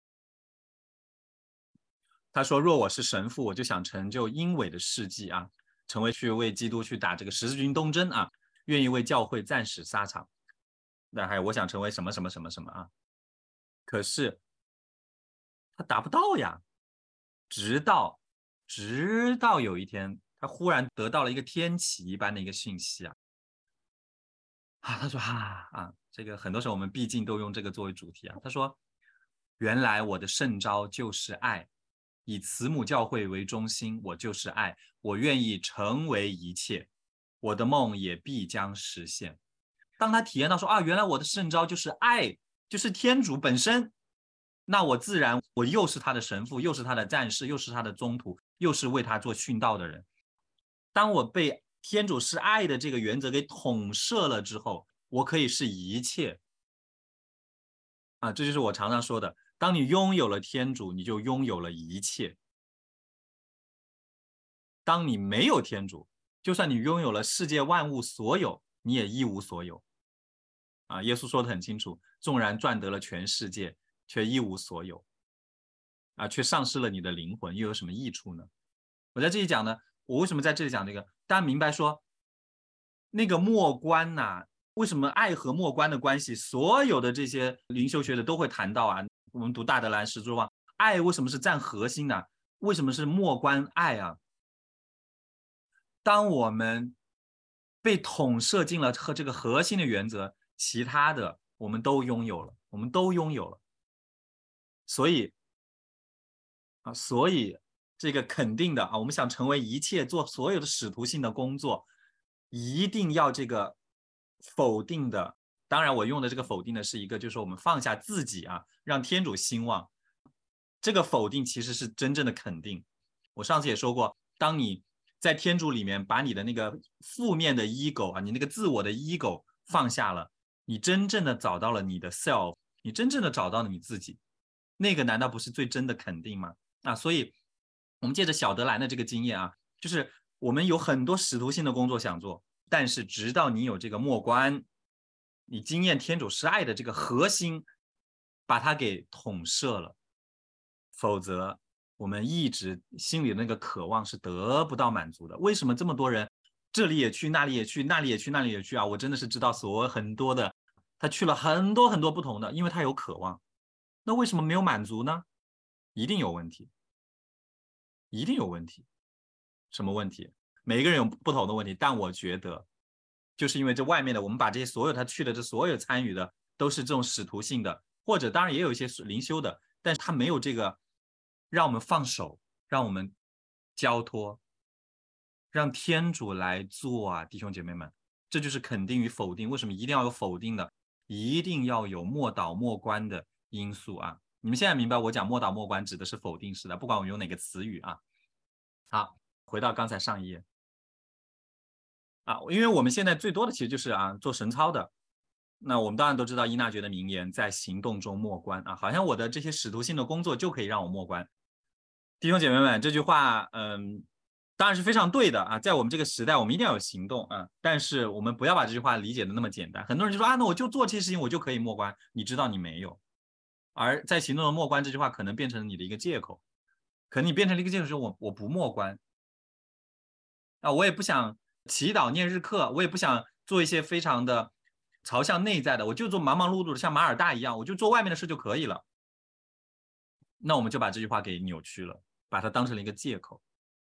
他说：“若我是神父，我就想成就英伟的事迹啊，成为去为基督去打这个十字军东征啊，愿意为教会战死沙场。那还有，我想成为什么什么什么什么啊？可是他达不到呀。直到有一天，他忽然得到了一个天启一般的一个讯息啊。”他说这个很多时候我们毕竟都用这个作为主题啊。他说，原来我的圣召就是爱，以慈母教会为中心，我就是爱，我愿意成为一切，我的梦也必将实现。当他体验到说原来我的圣召就是爱，就是天主本身，那我自然我又是他的神父，又是他的战士，又是他的宗徒，又是为他做殉道的人。当我被天主是爱的这个原则给统摄了之后，我可以是一切啊！这就是我常常说的，当你拥有了天主，你就拥有了一切。当你没有天主，就算你拥有了世界万物所有，你也一无所有啊！耶稣说得很清楚，纵然赚得了全世界，却一无所有啊，却丧失了你的灵魂，又有什么益处呢？我在这里讲呢，我为什么在这里讲这个？大家明白说，那个默观呐，为什么爱和默观的关系，所有的这些灵修学的都会谈到啊。我们读大德兰石柱望，爱为什么是占核心呢？为什么是默观爱啊？当我们被统摄进了和这个核心的原则，其他的我们都拥有了，我们都拥有了。所以这个肯定的啊，我们想成为一切做所有的使徒性的工作，一定要这个否定的。当然，我用的这个否定的是一个，就是我们放下自己啊，让天主兴旺。这个否定其实是真正的肯定。我上次也说过，当你在天主里面把你的那个负面的 ego 啊，你那个自我的 ego 放下了，你真正的找到了你的 self， 你真正的找到了你自己，那个难道不是最真的肯定吗？所以我们借着小德兰的这个经验啊，就是我们有很多使徒性的工作想做，但是直到你有这个默观，你经验天主是爱的这个核心，把它给统摄了，否则我们一直心里的那个渴望是得不到满足的。为什么这么多人这里也去，那里也去，那里也去，那里也去啊？我真的是知道很多的他去了很多很多不同的，因为他有渴望。那为什么没有满足呢？一定有问题，一定有问题。什么问题？每一个人有不同的问题，但我觉得就是因为这外面的，我们把这些所有他去的这所有参与的都是这种使徒性的，或者当然也有一些灵修的，但是他没有这个让我们放手，让我们交托，让天主来做啊，弟兄姐妹们，这就是肯定与否定。为什么一定要有否定的？一定要有莫导莫观的因素啊！你们现在明白我讲莫导莫观指的是否定式的，不管我用哪个词语啊。好，回到刚才上一页啊，因为我们现在最多的其实就是做神操的。那我们当然都知道依纳爵的名言，在行动中默观啊，好像我的这些使徒性的工作就可以让我默观。弟兄姐妹们，这句话当然是非常对的啊，在我们这个时代，我们一定要有行动啊，但是我们不要把这句话理解的那么简单。很多人就说那我就做这些事情，我就可以默观。你知道你没有，而在行动的默观这句话可能变成你的一个借口，可能你变成了一个借口说我不默观啊，我也不想祈祷念日课，我也不想做一些非常的朝向内在的，我就做忙忙碌碌的像马尔大一样，我就做外面的事就可以了。那我们就把这句话给扭曲了，把它当成了一个借口。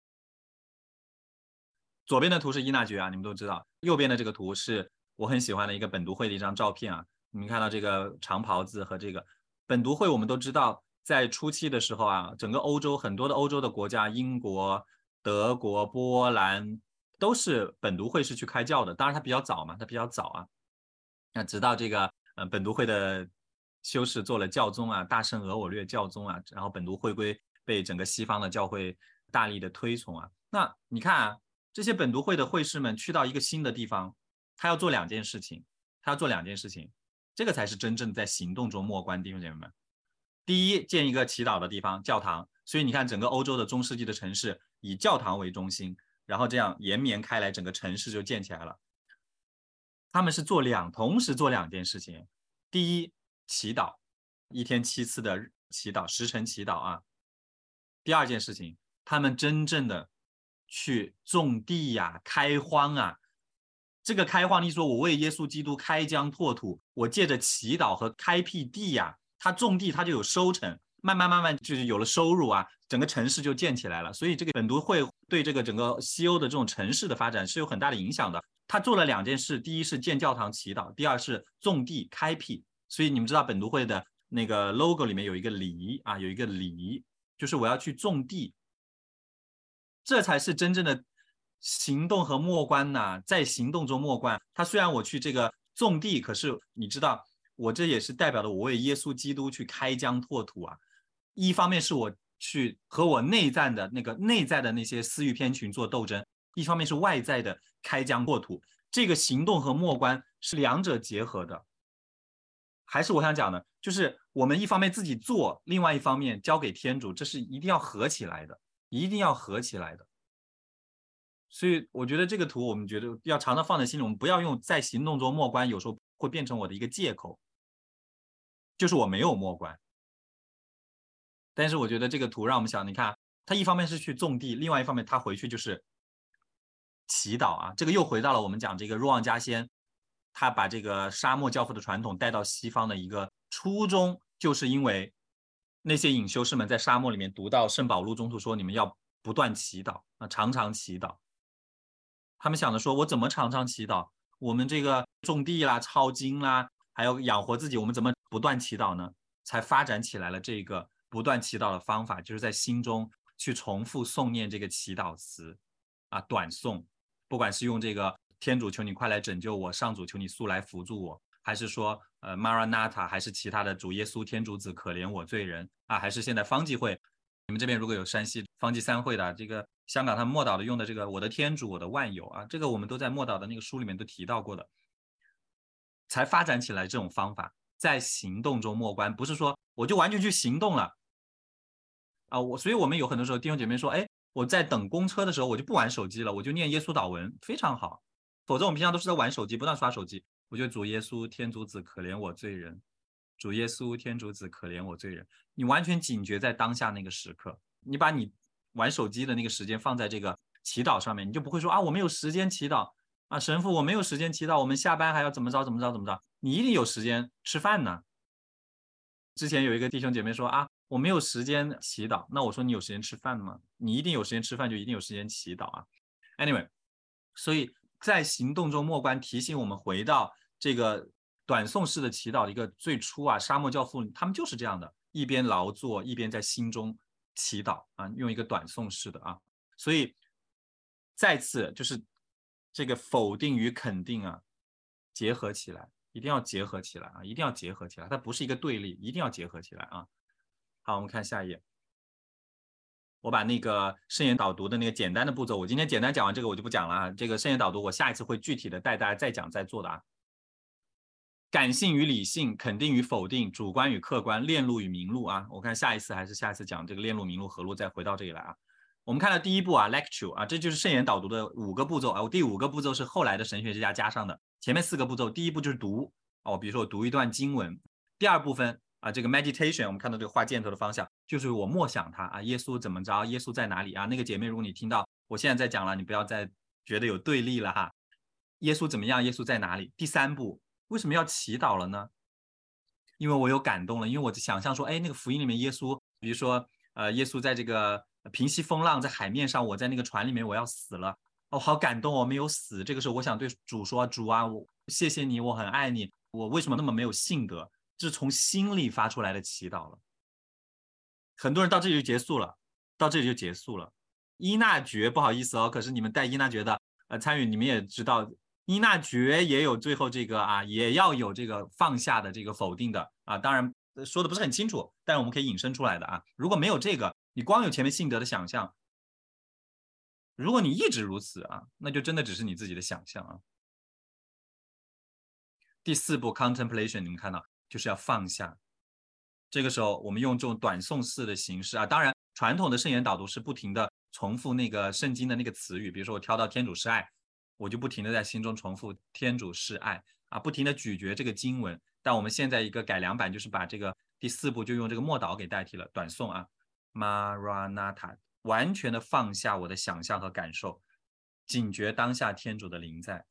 左边的图是依纳爵啊，你们都知道。右边的这个图是我很喜欢的一个本笃会的一张照片啊。你们看到这个长袍子和这个本笃会，我们都知道，在初期的时候啊，整个欧洲很多的欧洲的国家，英国、德国、波兰都是本笃会是去开教的。当然它比较早嘛，它比较早啊。那直到这个本笃会的修士做了教宗啊，大圣额我略教宗啊，然后本笃会规被整个西方的教会大力的推崇啊。那你看啊。这些本笃会的会士们去到一个新的地方，他要做两件事情，这个才是真正在行动中默观，弟兄姐妹们。第一，建一个祈祷的地方，教堂。所以你看，整个欧洲的中世纪的城市以教堂为中心，然后这样延绵开来，整个城市就建起来了。他们是同时做两件事情。第一，祈祷，1天7次的祈祷，10晨祈祷啊。第二件事情，他们真正的去种地呀，开荒啊。这个开荒，你说我为耶稣基督开疆拓土，我借着祈祷和开辟地呀，他种地他就有收成，慢慢就是有了收入啊，整个城市就建起来了。所以这个本笃会对这个整个西欧的这种城市的发展是有很大的影响的。他做了两件事，第一是建教堂祈祷，第二是种地开辟。所以你们知道本笃会的那个 logo 里面有一个犁啊，有一个犁，就是我要去种地。这才是真正的行动和默观呐，在行动中默观。他虽然我去这个种地，可是你知道，我这也是代表了我为耶稣基督去开疆拓土啊。一方面是我去和我内在的那些私欲偏群做斗争，一方面是外在的开疆拓土。这个行动和默观是两者结合的。还是我想讲的，就是我们一方面自己做，另外一方面交给天主，这是一定要合起来的。一定要合起来的。所以我觉得这个图我们觉得要常常放在心里，我们不要用在行动中默观，有时候会变成我的一个借口，就是我没有默观。但是我觉得这个图让我们想，你看他一方面是去种地，另外一方面他回去就是祈祷啊。这个又回到了我们讲这个若望加先，他把这个沙漠教父的传统带到西方的一个初衷，就是因为那些隐修士们在沙漠里面读到圣保禄宗徒说，你们要不断祈祷啊，常常祈祷。他们想着说，我怎么常常祈祷？我们这个种地啦、抄经啦，还有养活自己，我们怎么不断祈祷呢？才发展起来了这个不断祈祷的方法，就是在心中去重复诵念这个祈祷词啊，短诵，不管是用这个天主求你快来拯救我，上主求你速来扶助我，还是说Maranatha， 还是其他的主耶稣天主子可怜我罪人啊，还是现在方济会，你们这边如果有山西方济三会的，这个香港他们默祷的用的这个我的天主我的万有啊，这个我们都在默祷的那个书里面都提到过的，才发展起来这种方法，在行动中默观，不是说我就完全去行动了啊，所以我们有很多时候弟兄姐妹说，哎，我在等公车的时候我就不玩手机了，我就念耶稣祷文，非常好，否则我们平常都是在玩手机，不断刷手机。我就主耶稣天主子可怜我罪人，主耶稣天主子可怜我罪人，你完全警觉在当下那个时刻，你把你玩手机的那个时间放在这个祈祷上面，你就不会说啊我没有时间祈祷啊，神父我没有时间祈祷，我们下班还要怎么着怎么着怎么着，你一定有时间吃饭呢。之前有一个弟兄姐妹说啊，我没有时间祈祷，那我说你有时间吃饭吗？你一定有时间吃饭，就一定有时间祈祷啊。Anyway， 所以在行动中默观提醒我们回到这个短诵式的祈祷的一个最初啊，沙漠教父他们就是这样的，一边劳作一边在心中祈祷啊，用一个短诵式的啊。所以再次就是这个否定与肯定啊，结合起来。一定要结合起来啊！一定要结合起来，它不是一个对立，一定要结合起来啊！好，我们看下一页。我把那个圣言导读的那个简单的步骤，我今天简单讲完这个我就不讲了啊。这个圣言导读我下一次会具体的带大家再讲再做的啊。感性与理性，肯定与否定，主观与客观，链路与明路啊。我看下一次还是下一次讲这个链路、明路、合路，再回到这里来啊。我们看到第一步啊 ，lecture 啊，这就是圣言导读的5个步骤啊。第5个步骤是后来的神学家加上的，前面4个步骤，第一步就是读哦，比如说我读一段经文。第2部分啊，这个 meditation， 我们看到这个画箭头的方向，就是我默想它啊，耶稣怎么着，耶稣在哪里啊？那个姐妹，如果你听到我现在在讲了，你不要再觉得有对立了哈。耶稣怎么样？耶稣在哪里？第3步，为什么要祈祷了呢？因为我有感动了，因为我想象说，哎，那个福音里面耶稣，比如说耶稣在这个平息风浪，在海面上，我在那个船里面，我要死了，哦，好感动，我没有死。这个时候，我想对主说，主啊，我谢谢你，我很爱你，我为什么那么没有信德？这是从心里发出来的祈祷了。很多人到这里就结束了，到这里就结束了。伊纳爵不好意思哦，可是你们带伊纳爵的参与，你们也知道，伊纳爵也有最后这个啊，也要有这个放下的这个否定的啊。当然说的不是很清楚，但是我们可以引申出来的啊。如果没有这个，你光有前面信德的想象，如果你一直如此啊，那就真的只是你自己的想象啊。第4步 contemplation， 你们看到就是要放下。这个时候我们用这种短诵式的形式啊，当然传统的圣言导读是不停的重复那个圣经的那个词语，比如说我挑到天主是爱，我就不停的在心中重复天主是爱啊，不停的咀嚼这个经文。但我们现在一个改良版就是把这个第4步就用这个默祷给代替了，短诵啊 Maranatha， 完全的放下我的想象和感受，警觉当下天主的临在，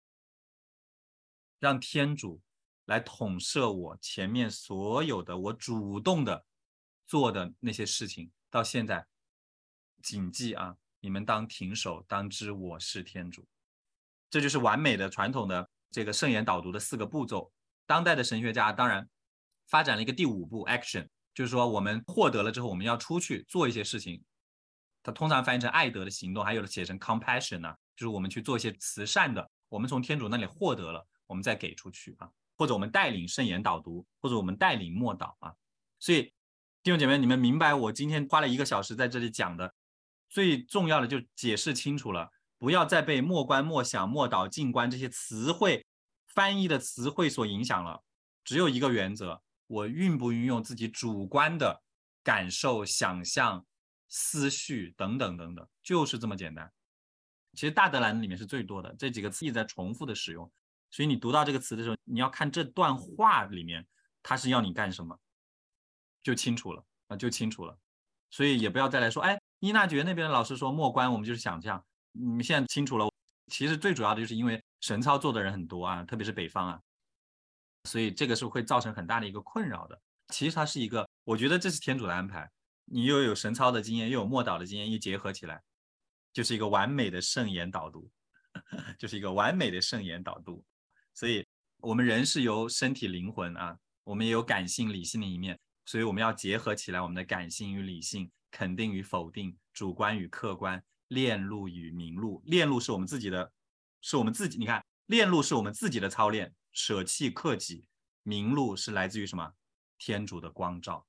让天主来统摄我前面所有的我主动的做的那些事情。到现在谨记啊，你们当停手，当知我是天主。这就是完美的传统的这个圣言导读的4个步骤。当代的神学家当然发展了一个第5步 action， 就是说我们获得了之后，我们要出去做一些事情。它通常翻译成爱德的行动，还有的写成 compassion 啊，就是我们去做一些慈善的，我们从天主那里获得了，我们再给出去啊，或者我们带领圣言导读，或者我们带领默祷啊。所以弟兄姐妹，你们明白我今天花了1个小时在这里讲的最重要的就解释清楚了，不要再被默观、默想、默祷、静观这些词汇翻译的词汇所影响了。只有一个原则，我运不运用自己主观的感受、想象、思绪等等等等，就是这么简单。其实大德兰里面是最多的，这几个词一直在重复的使用，所以你读到这个词的时候，你要看这段话里面它是要你干什么，就清楚了啊，就清楚了。所以也不要再来说，哎，伊纳爵那边的老师说默观我们就是想象，你们现在清楚了。其实最主要的就是因为神操作的人很多啊，特别是北方啊，所以这个是会造成很大的一个困扰的。其实它是一个，我觉得这是天主的安排，你又有神操的经验，又有默祷的经验，一结合起来，就是一个完美的圣言导读，就是一个完美的圣言导读。所以我们人是由身体灵魂啊，我们也有感性理性的一面，所以我们要结合起来我们的感性与理性，肯定与否定，主观与客观，链路与明路。链路是我们自己的，是我们自己，你看链路是我们自己的操练，舍弃克己。明路是来自于什么？天主的光照。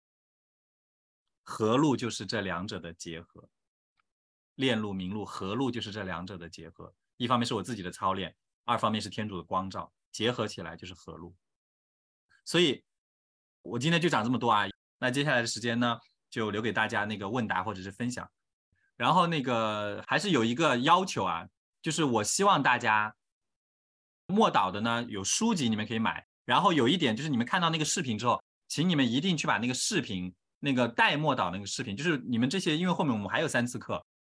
合路就是这两者的结合，链路、明路，合路就是这两者的结合。一方面是我自己的操练，二方面是天主的光照，结合起来就是合路。所以我今天就讲这么多啊，那接下来的时间呢，就留给大家那个问答或者是分享。然后那个还是有一个要求啊，就是我希望大家默祷的呢，有书籍你们可以买，然后有一点就是你们看到那个视频之后，请你们一定去把那个视频那个带默祷那个视频，就是你们这些，因为后面我们还有3次课，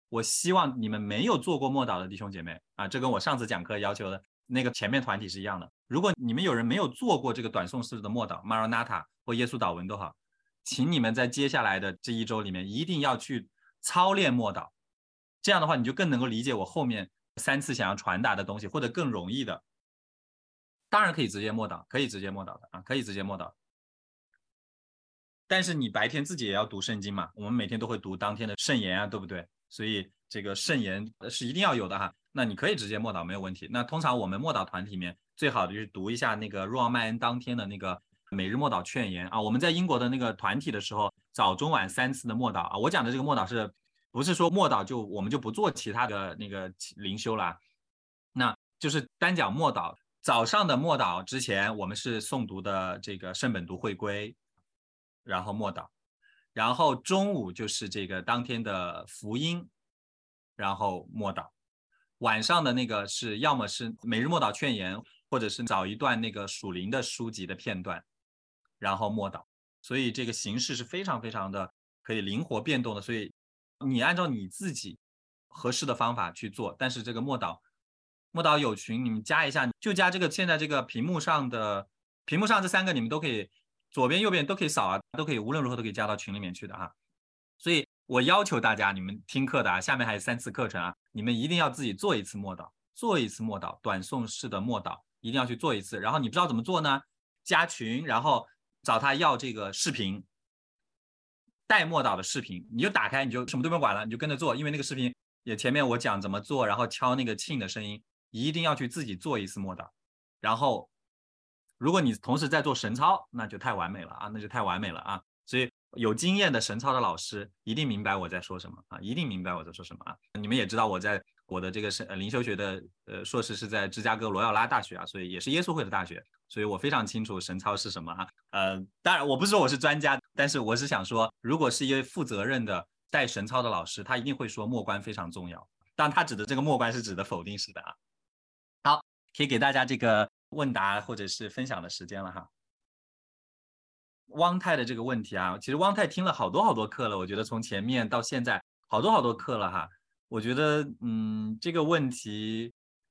我希望你们没有做过默祷的弟兄姐妹啊，这跟我上次讲课要求的那个前面团体是一样的。如果你们有人没有做过这个短诵式的默祷 Maranatha 或耶稣祷文都好，请你们在接下来的这一周里面一定要去操练默祷，这样的话你就更能够理解我后面3次想要传达的东西，或者更容易的。当然可以直接默祷，可以直接默祷的啊，可以直接默祷。但是你白天自己也要读圣经嘛，我们每天都会读当天的圣言啊，对不对？所以这个圣言是一定要有的哈。那你可以直接默祷没有问题。那通常我们默祷团体里面最好的就是读一下那个若望麦恩当天的那个每日默祷劝言啊。我们在英国的那个团体的时候，早中晚3次的默祷啊。我讲的这个默祷是不是说默祷我们就不做其他的那个灵修了？那就是单讲默祷。早上的默祷之前，我们是诵读的这个圣本读会归，然后默祷，然后中午就是这个当天的福音，然后默祷。晚上的那个是要么是每日默祷劝言，或者是找一段那个属灵的书籍的片段，然后默祷。所以这个形式是非常非常的可以灵活变动的，所以你按照你自己合适的方法去做。但是这个默祷有群，你们加一下，就加这个现在这个屏幕上这3个，你们都可以左边右边都可以扫啊，都可以无论如何都可以加到群里面去的哈。所以我要求大家，你们听课的啊，下面还有3次课程啊，你们一定要自己做一次默祷，短诵式的默祷一定要去做一次。然后你不知道怎么做呢？加群，然后找他要这个视频，带默祷的视频，你就打开，你就什么都不用管了，你就跟着做，因为那个视频也前面我讲怎么做，然后敲那个磬的声音，一定要去自己做一次默祷。然后如果你同时在做神操，那就太完美了啊，所以有经验的神操的老师一定明白我在说什么啊，一定明白我在说什么啊。你们也知道我在我的这个灵修学的硕士是在芝加哥罗耀拉大学啊，所以也是耶稣会的大学，所以我非常清楚神操是什么啊。当然我不是说我是专家，但是我是想说，如果是一位负责任的带神操的老师，他一定会说默观非常重要。当然他指的这个默观是指的否定式的啊。好，可以给大家这个问答或者是分享的时间了哈。汪泰的这个问题啊，其实汪泰听了好多课了，我觉得从前面到现在好多课了哈。我觉得这个问题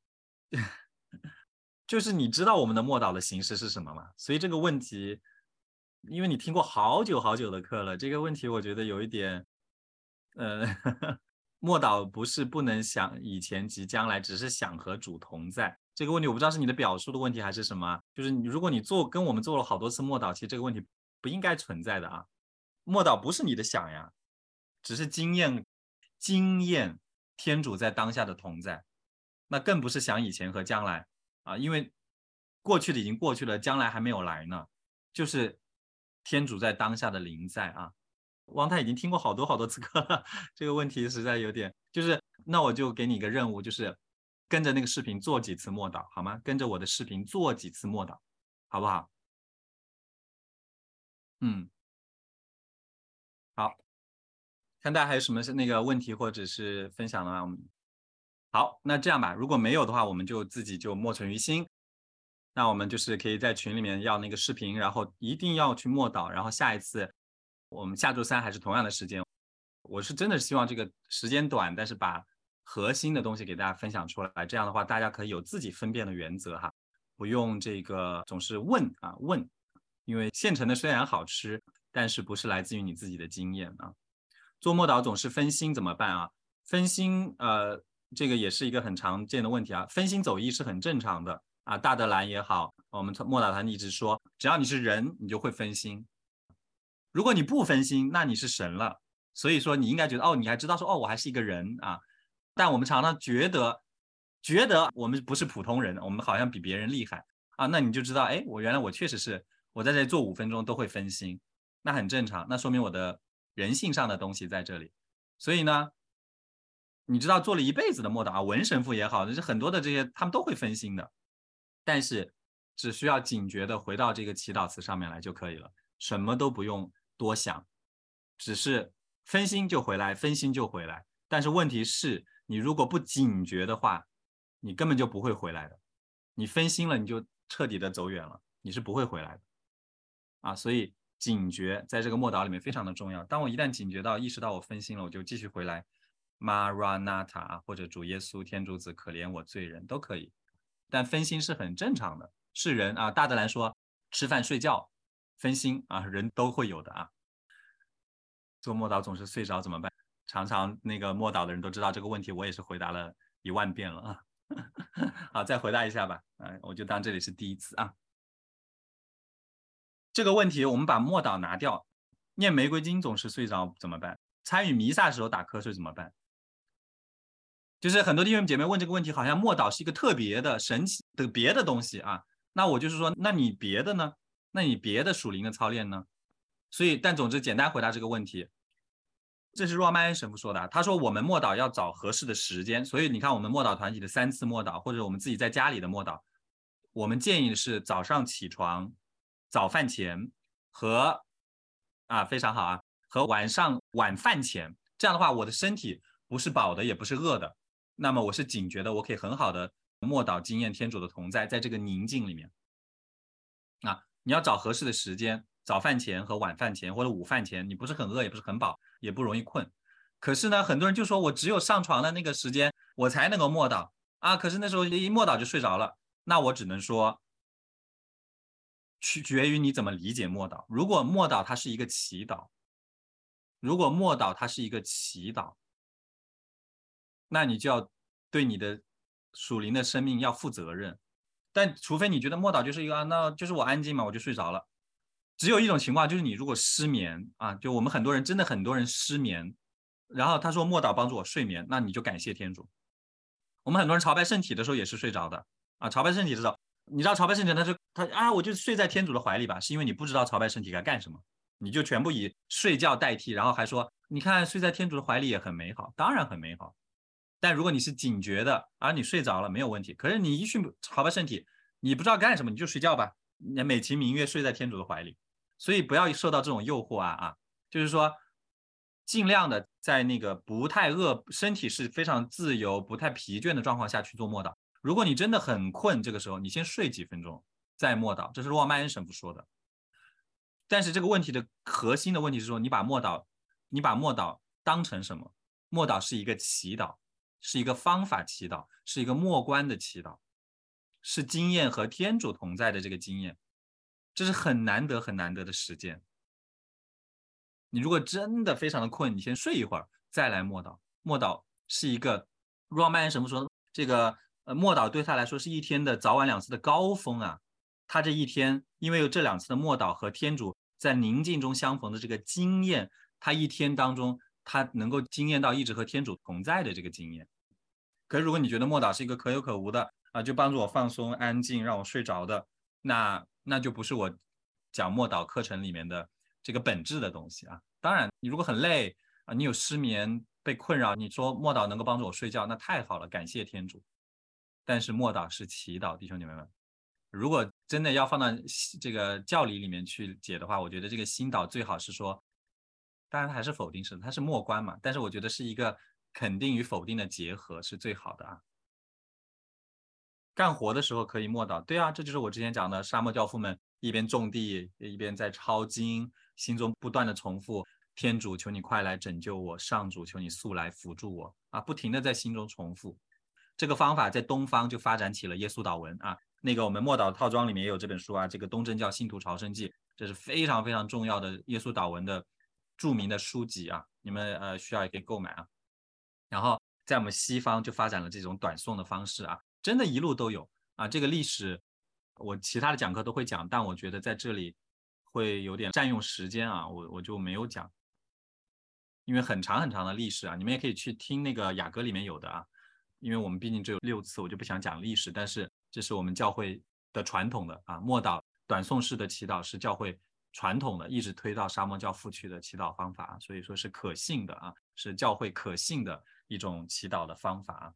就是你知道我们的默祷的形式是什么吗？所以这个问题，因为你听过好久的课了，这个问题我觉得有一点默祷不是不能想以前及将来，只是想和主同在。这个问题我不知道是你的表述的问题还是什么，就是如果你跟我们做了好多次默祷，其实这个问题不应该存在的啊。默祷不是你的想呀，只是经验天主在当下的同在，那更不是想以前和将来啊，因为过去的已经过去了，将来还没有来呢，就是天主在当下的临在啊。汪泰已经听过好多次课了，这个问题实在有点，就是那我就给你一个任务，就是跟着那个视频做几次默祷，好吗？跟着我的视频做几次默祷，好不好？好，看大家还有什么那个问题或者是分享的吗？好，那这样吧，如果没有的话，我们就自己就默存于心。那我们就是可以在群里面要那个视频，然后一定要去默祷，然后下一次我们下周3还是同样的时间。我是真的希望这个时间短，但是把核心的东西给大家分享出来，这样的话大家可以有自己分辨的原则哈，不用这个总是问，因为现成的虽然好吃，但是不是来自于你自己的经验啊。做默祷总是分心怎么办啊？分心这个也是一个很常见的问题啊，分心走意是很正常的啊。大德兰也好，我们默祷团一直说，只要你是人，你就会分心。如果你不分心，那你是神了。所以说你应该觉得你还知道说我还是一个人啊。但我们常常觉得我们不是普通人，我们好像比别人厉害啊。那你就知道，原来我确实是我在这里做5分钟都会分心，那很正常，那说明我的人性上的东西在这里。所以呢，你知道做了一辈子的默祷啊，文神父也好，就是很多的这些他们都会分心的，但是只需要警觉的回到这个祈祷词上面来就可以了，什么都不用多想，只是分心就回来。但是问题是你如果不警觉的话，你根本就不会回来的。你分心了，你就彻底的走远了，你是不会回来的啊。所以警觉在这个默祷里面非常的重要。当我一旦警觉到意识到我分心了，我就继续回来， Maranatha 或者主耶稣天主子可怜我罪人都可以，但分心是很正常的，是人啊。大德兰说吃饭睡觉分心啊，人都会有的啊。做默祷总是睡着怎么办？常常那个默祷的人都知道这个问题，我也是回答了10000遍了啊。好，再回答一下吧，我就当这里是第一次啊。这个问题我们把默祷拿掉，念玫瑰经总是睡着怎么办？参与弥撒的时候打瞌睡怎么办？就是很多弟兄姐妹问这个问题，好像默祷是一个特别的、神奇的别的东西啊。那我就是说，那你别的呢？那你别的属灵的操练呢？所以，但总之简单回答这个问题。这是若麦恩神父说的，他说我们默祷要找合适的时间，所以你看我们默祷团体的3次默祷，或者我们自己在家里的默祷，我们建议的是早上起床、早饭前和非常好啊，和晚上晚饭前。这样的话，我的身体不是饱的，也不是饿的，那么我是警觉的，我可以很好的默祷经验天主的同在，在这个宁静里面。你要找合适的时间，早饭前和晚饭前或者午饭前，你不是很饿，也不是很饱，也不容易困。可是呢，很多人就说我只有上床的那个时间，我才能够默祷啊。可是那时候一默祷就睡着了。那我只能说，取决于你怎么理解默祷。如果默祷它是一个祈祷，那你就要对你的属灵的生命要负责任。但除非你觉得默祷就是一个那就是我安静嘛，我就睡着了。只有一种情况，就是你如果失眠啊，就我们很多人真的很多人失眠，然后他说默祷帮助我睡眠，那你就感谢天主。我们很多人朝拜圣体的时候也是睡着的啊，朝拜圣体的时候，你知道朝拜圣体我就睡在天主的怀里吧，是因为你不知道朝拜圣体该干什么，你就全部以睡觉代替，然后还说你看睡在天主的怀里也很美好，当然很美好。但如果你是警觉的，你睡着了没有问题。可是你一去朝拜圣体，你不知道干什么，你就睡觉吧，你美其名曰睡在天主的怀里。所以不要受到这种诱惑就是说尽量的在那个不太饿，身体是非常自由、不太疲倦的状况下去做默祷。如果你真的很困，这个时候你先睡几分钟再默祷，这是若麦恩神父说的。但是这个问题的核心的问题是说，你把默祷当成什么？默祷是一个祈祷，是一个方法祈祷，是一个默观的祈祷，是经验和天主同在的这个经验，这是很难得很难得的实践。你如果真的非常的困，你先睡一会儿再来默祷。默祷是一个若麦恩神父说，这个默祷对他来说是一天的早晚2次的高峰啊。他这一天因为有这2次的默祷和天主在宁静中相逢的这个经验，他一天当中他能够经验到一直和天主同在的这个经验。可是如果你觉得默祷是一个可有可无的就帮助我放松安静让我睡着的，那就不是我讲默祷课程里面的这个本质的东西当然你如果很累你有失眠被困扰，你说默祷能够帮助我睡觉，那太好了，感谢天主。但是默祷是祈祷，弟兄姐妹们，如果真的要放到这个教理里面去解的话，我觉得这个心祷最好是说，当然它还是否定式的，它是默观嘛，但是我觉得是一个肯定与否定的结合是最好的干活的时候可以默祷，对这就是我之前讲的沙漠教父们一边种地一边在抄经，心中不断的重复天主求你快来拯救我，上主求你速来辅助我不停的在心中重复。这个方法在东方就发展起了耶稣祷文那个我们默祷套装里面也有这本书这个东正教信徒朝圣记，这是非常非常重要的耶稣祷文的著名的书籍你们需要也可以购买然后在我们西方就发展了这种短诵的方式真的一路都有这个历史我其他的讲课都会讲，但我觉得在这里会有点占用时间我就没有讲，因为很长很长的历史你们也可以去听那个雅歌里面有的因为我们毕竟只有6次，我就不想讲历史，但是这是我们教会的传统的默祷短诵式的祈祷是教会传统的，一直推到沙漠教父去的祈祷方法所以说是可信的是教会可信的一种祈祷的方法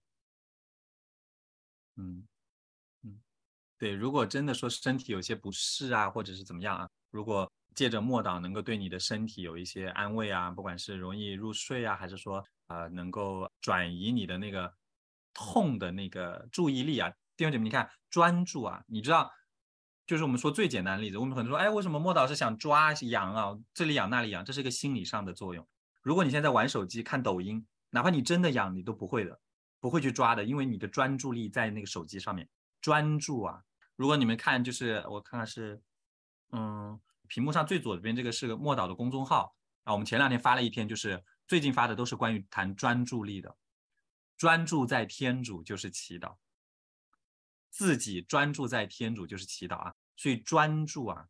对，如果真的说身体有些不适或者是怎么样如果借着默祷能够对你的身体有一些安慰不管是容易入睡还是说能够转移你的那个痛的那个注意力弟兄姐妹，你看专注你知道，就是我们说最简单的例子，我们很多说，为什么默祷是想抓痒这里痒那里痒，这是一个心理上的作用。如果你现在玩手机看抖音， 哪怕你真的痒，你都不会的，不会去抓的，因为你的专注力在那个手机上面。专注啊！如果你们看，就是我看看是，屏幕上最左边这个是个默祷的公众号啊，我们前2天发了一篇，就是最近发的都是关于谈专注力的。专注在天主就是祈祷，自己专注在天主就是祈祷啊。所以专注啊，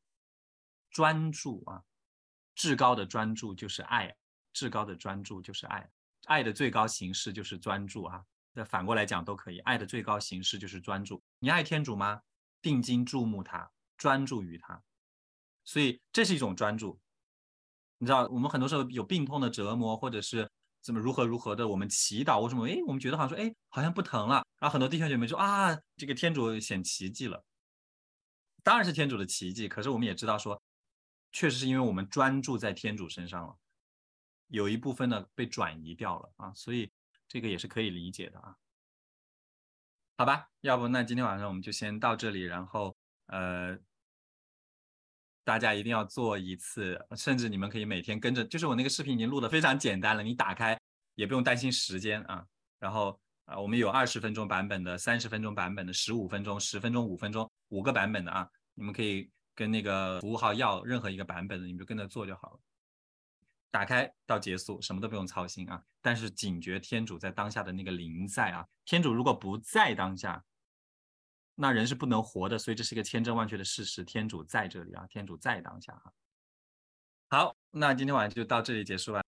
至高的专注就是爱，至高的专注就是爱，爱的最高形式就是专注啊。那反过来讲都可以，爱的最高形式就是专注。你爱天主吗？定睛注目他，专注于他，所以这是一种专注。你知道我们很多时候有病痛的折磨，或者是怎么如何的，我们祈祷为什么？我们觉得好像说，好像不疼了。然后很多弟兄姐妹说啊，这个天主显奇迹了。当然是天主的奇迹，可是我们也知道说，确实是因为我们专注在天主身上了，有一部分呢被转移掉了啊，所以这个也是可以理解的啊。好吧，要不那今天晚上我们就先到这里，然后大家一定要做一次，甚至你们可以每天跟着，就是我那个视频已经录得非常简单了，你打开也不用担心时间啊。然后我们有20分钟版本的、30分钟版本的、15分钟、10分钟、5分钟，5个版本的啊。你们可以跟那个服务号要任何一个版本的，你们就跟着做就好了。打开到结束，什么都不用操心啊。但是警觉天主在当下的那个临在啊，天主如果不在当下，那人是不能活的，所以这是一个千真万确的事实。天主在这里啊，天主在当下啊。好，那今天晚上就到这里结束了。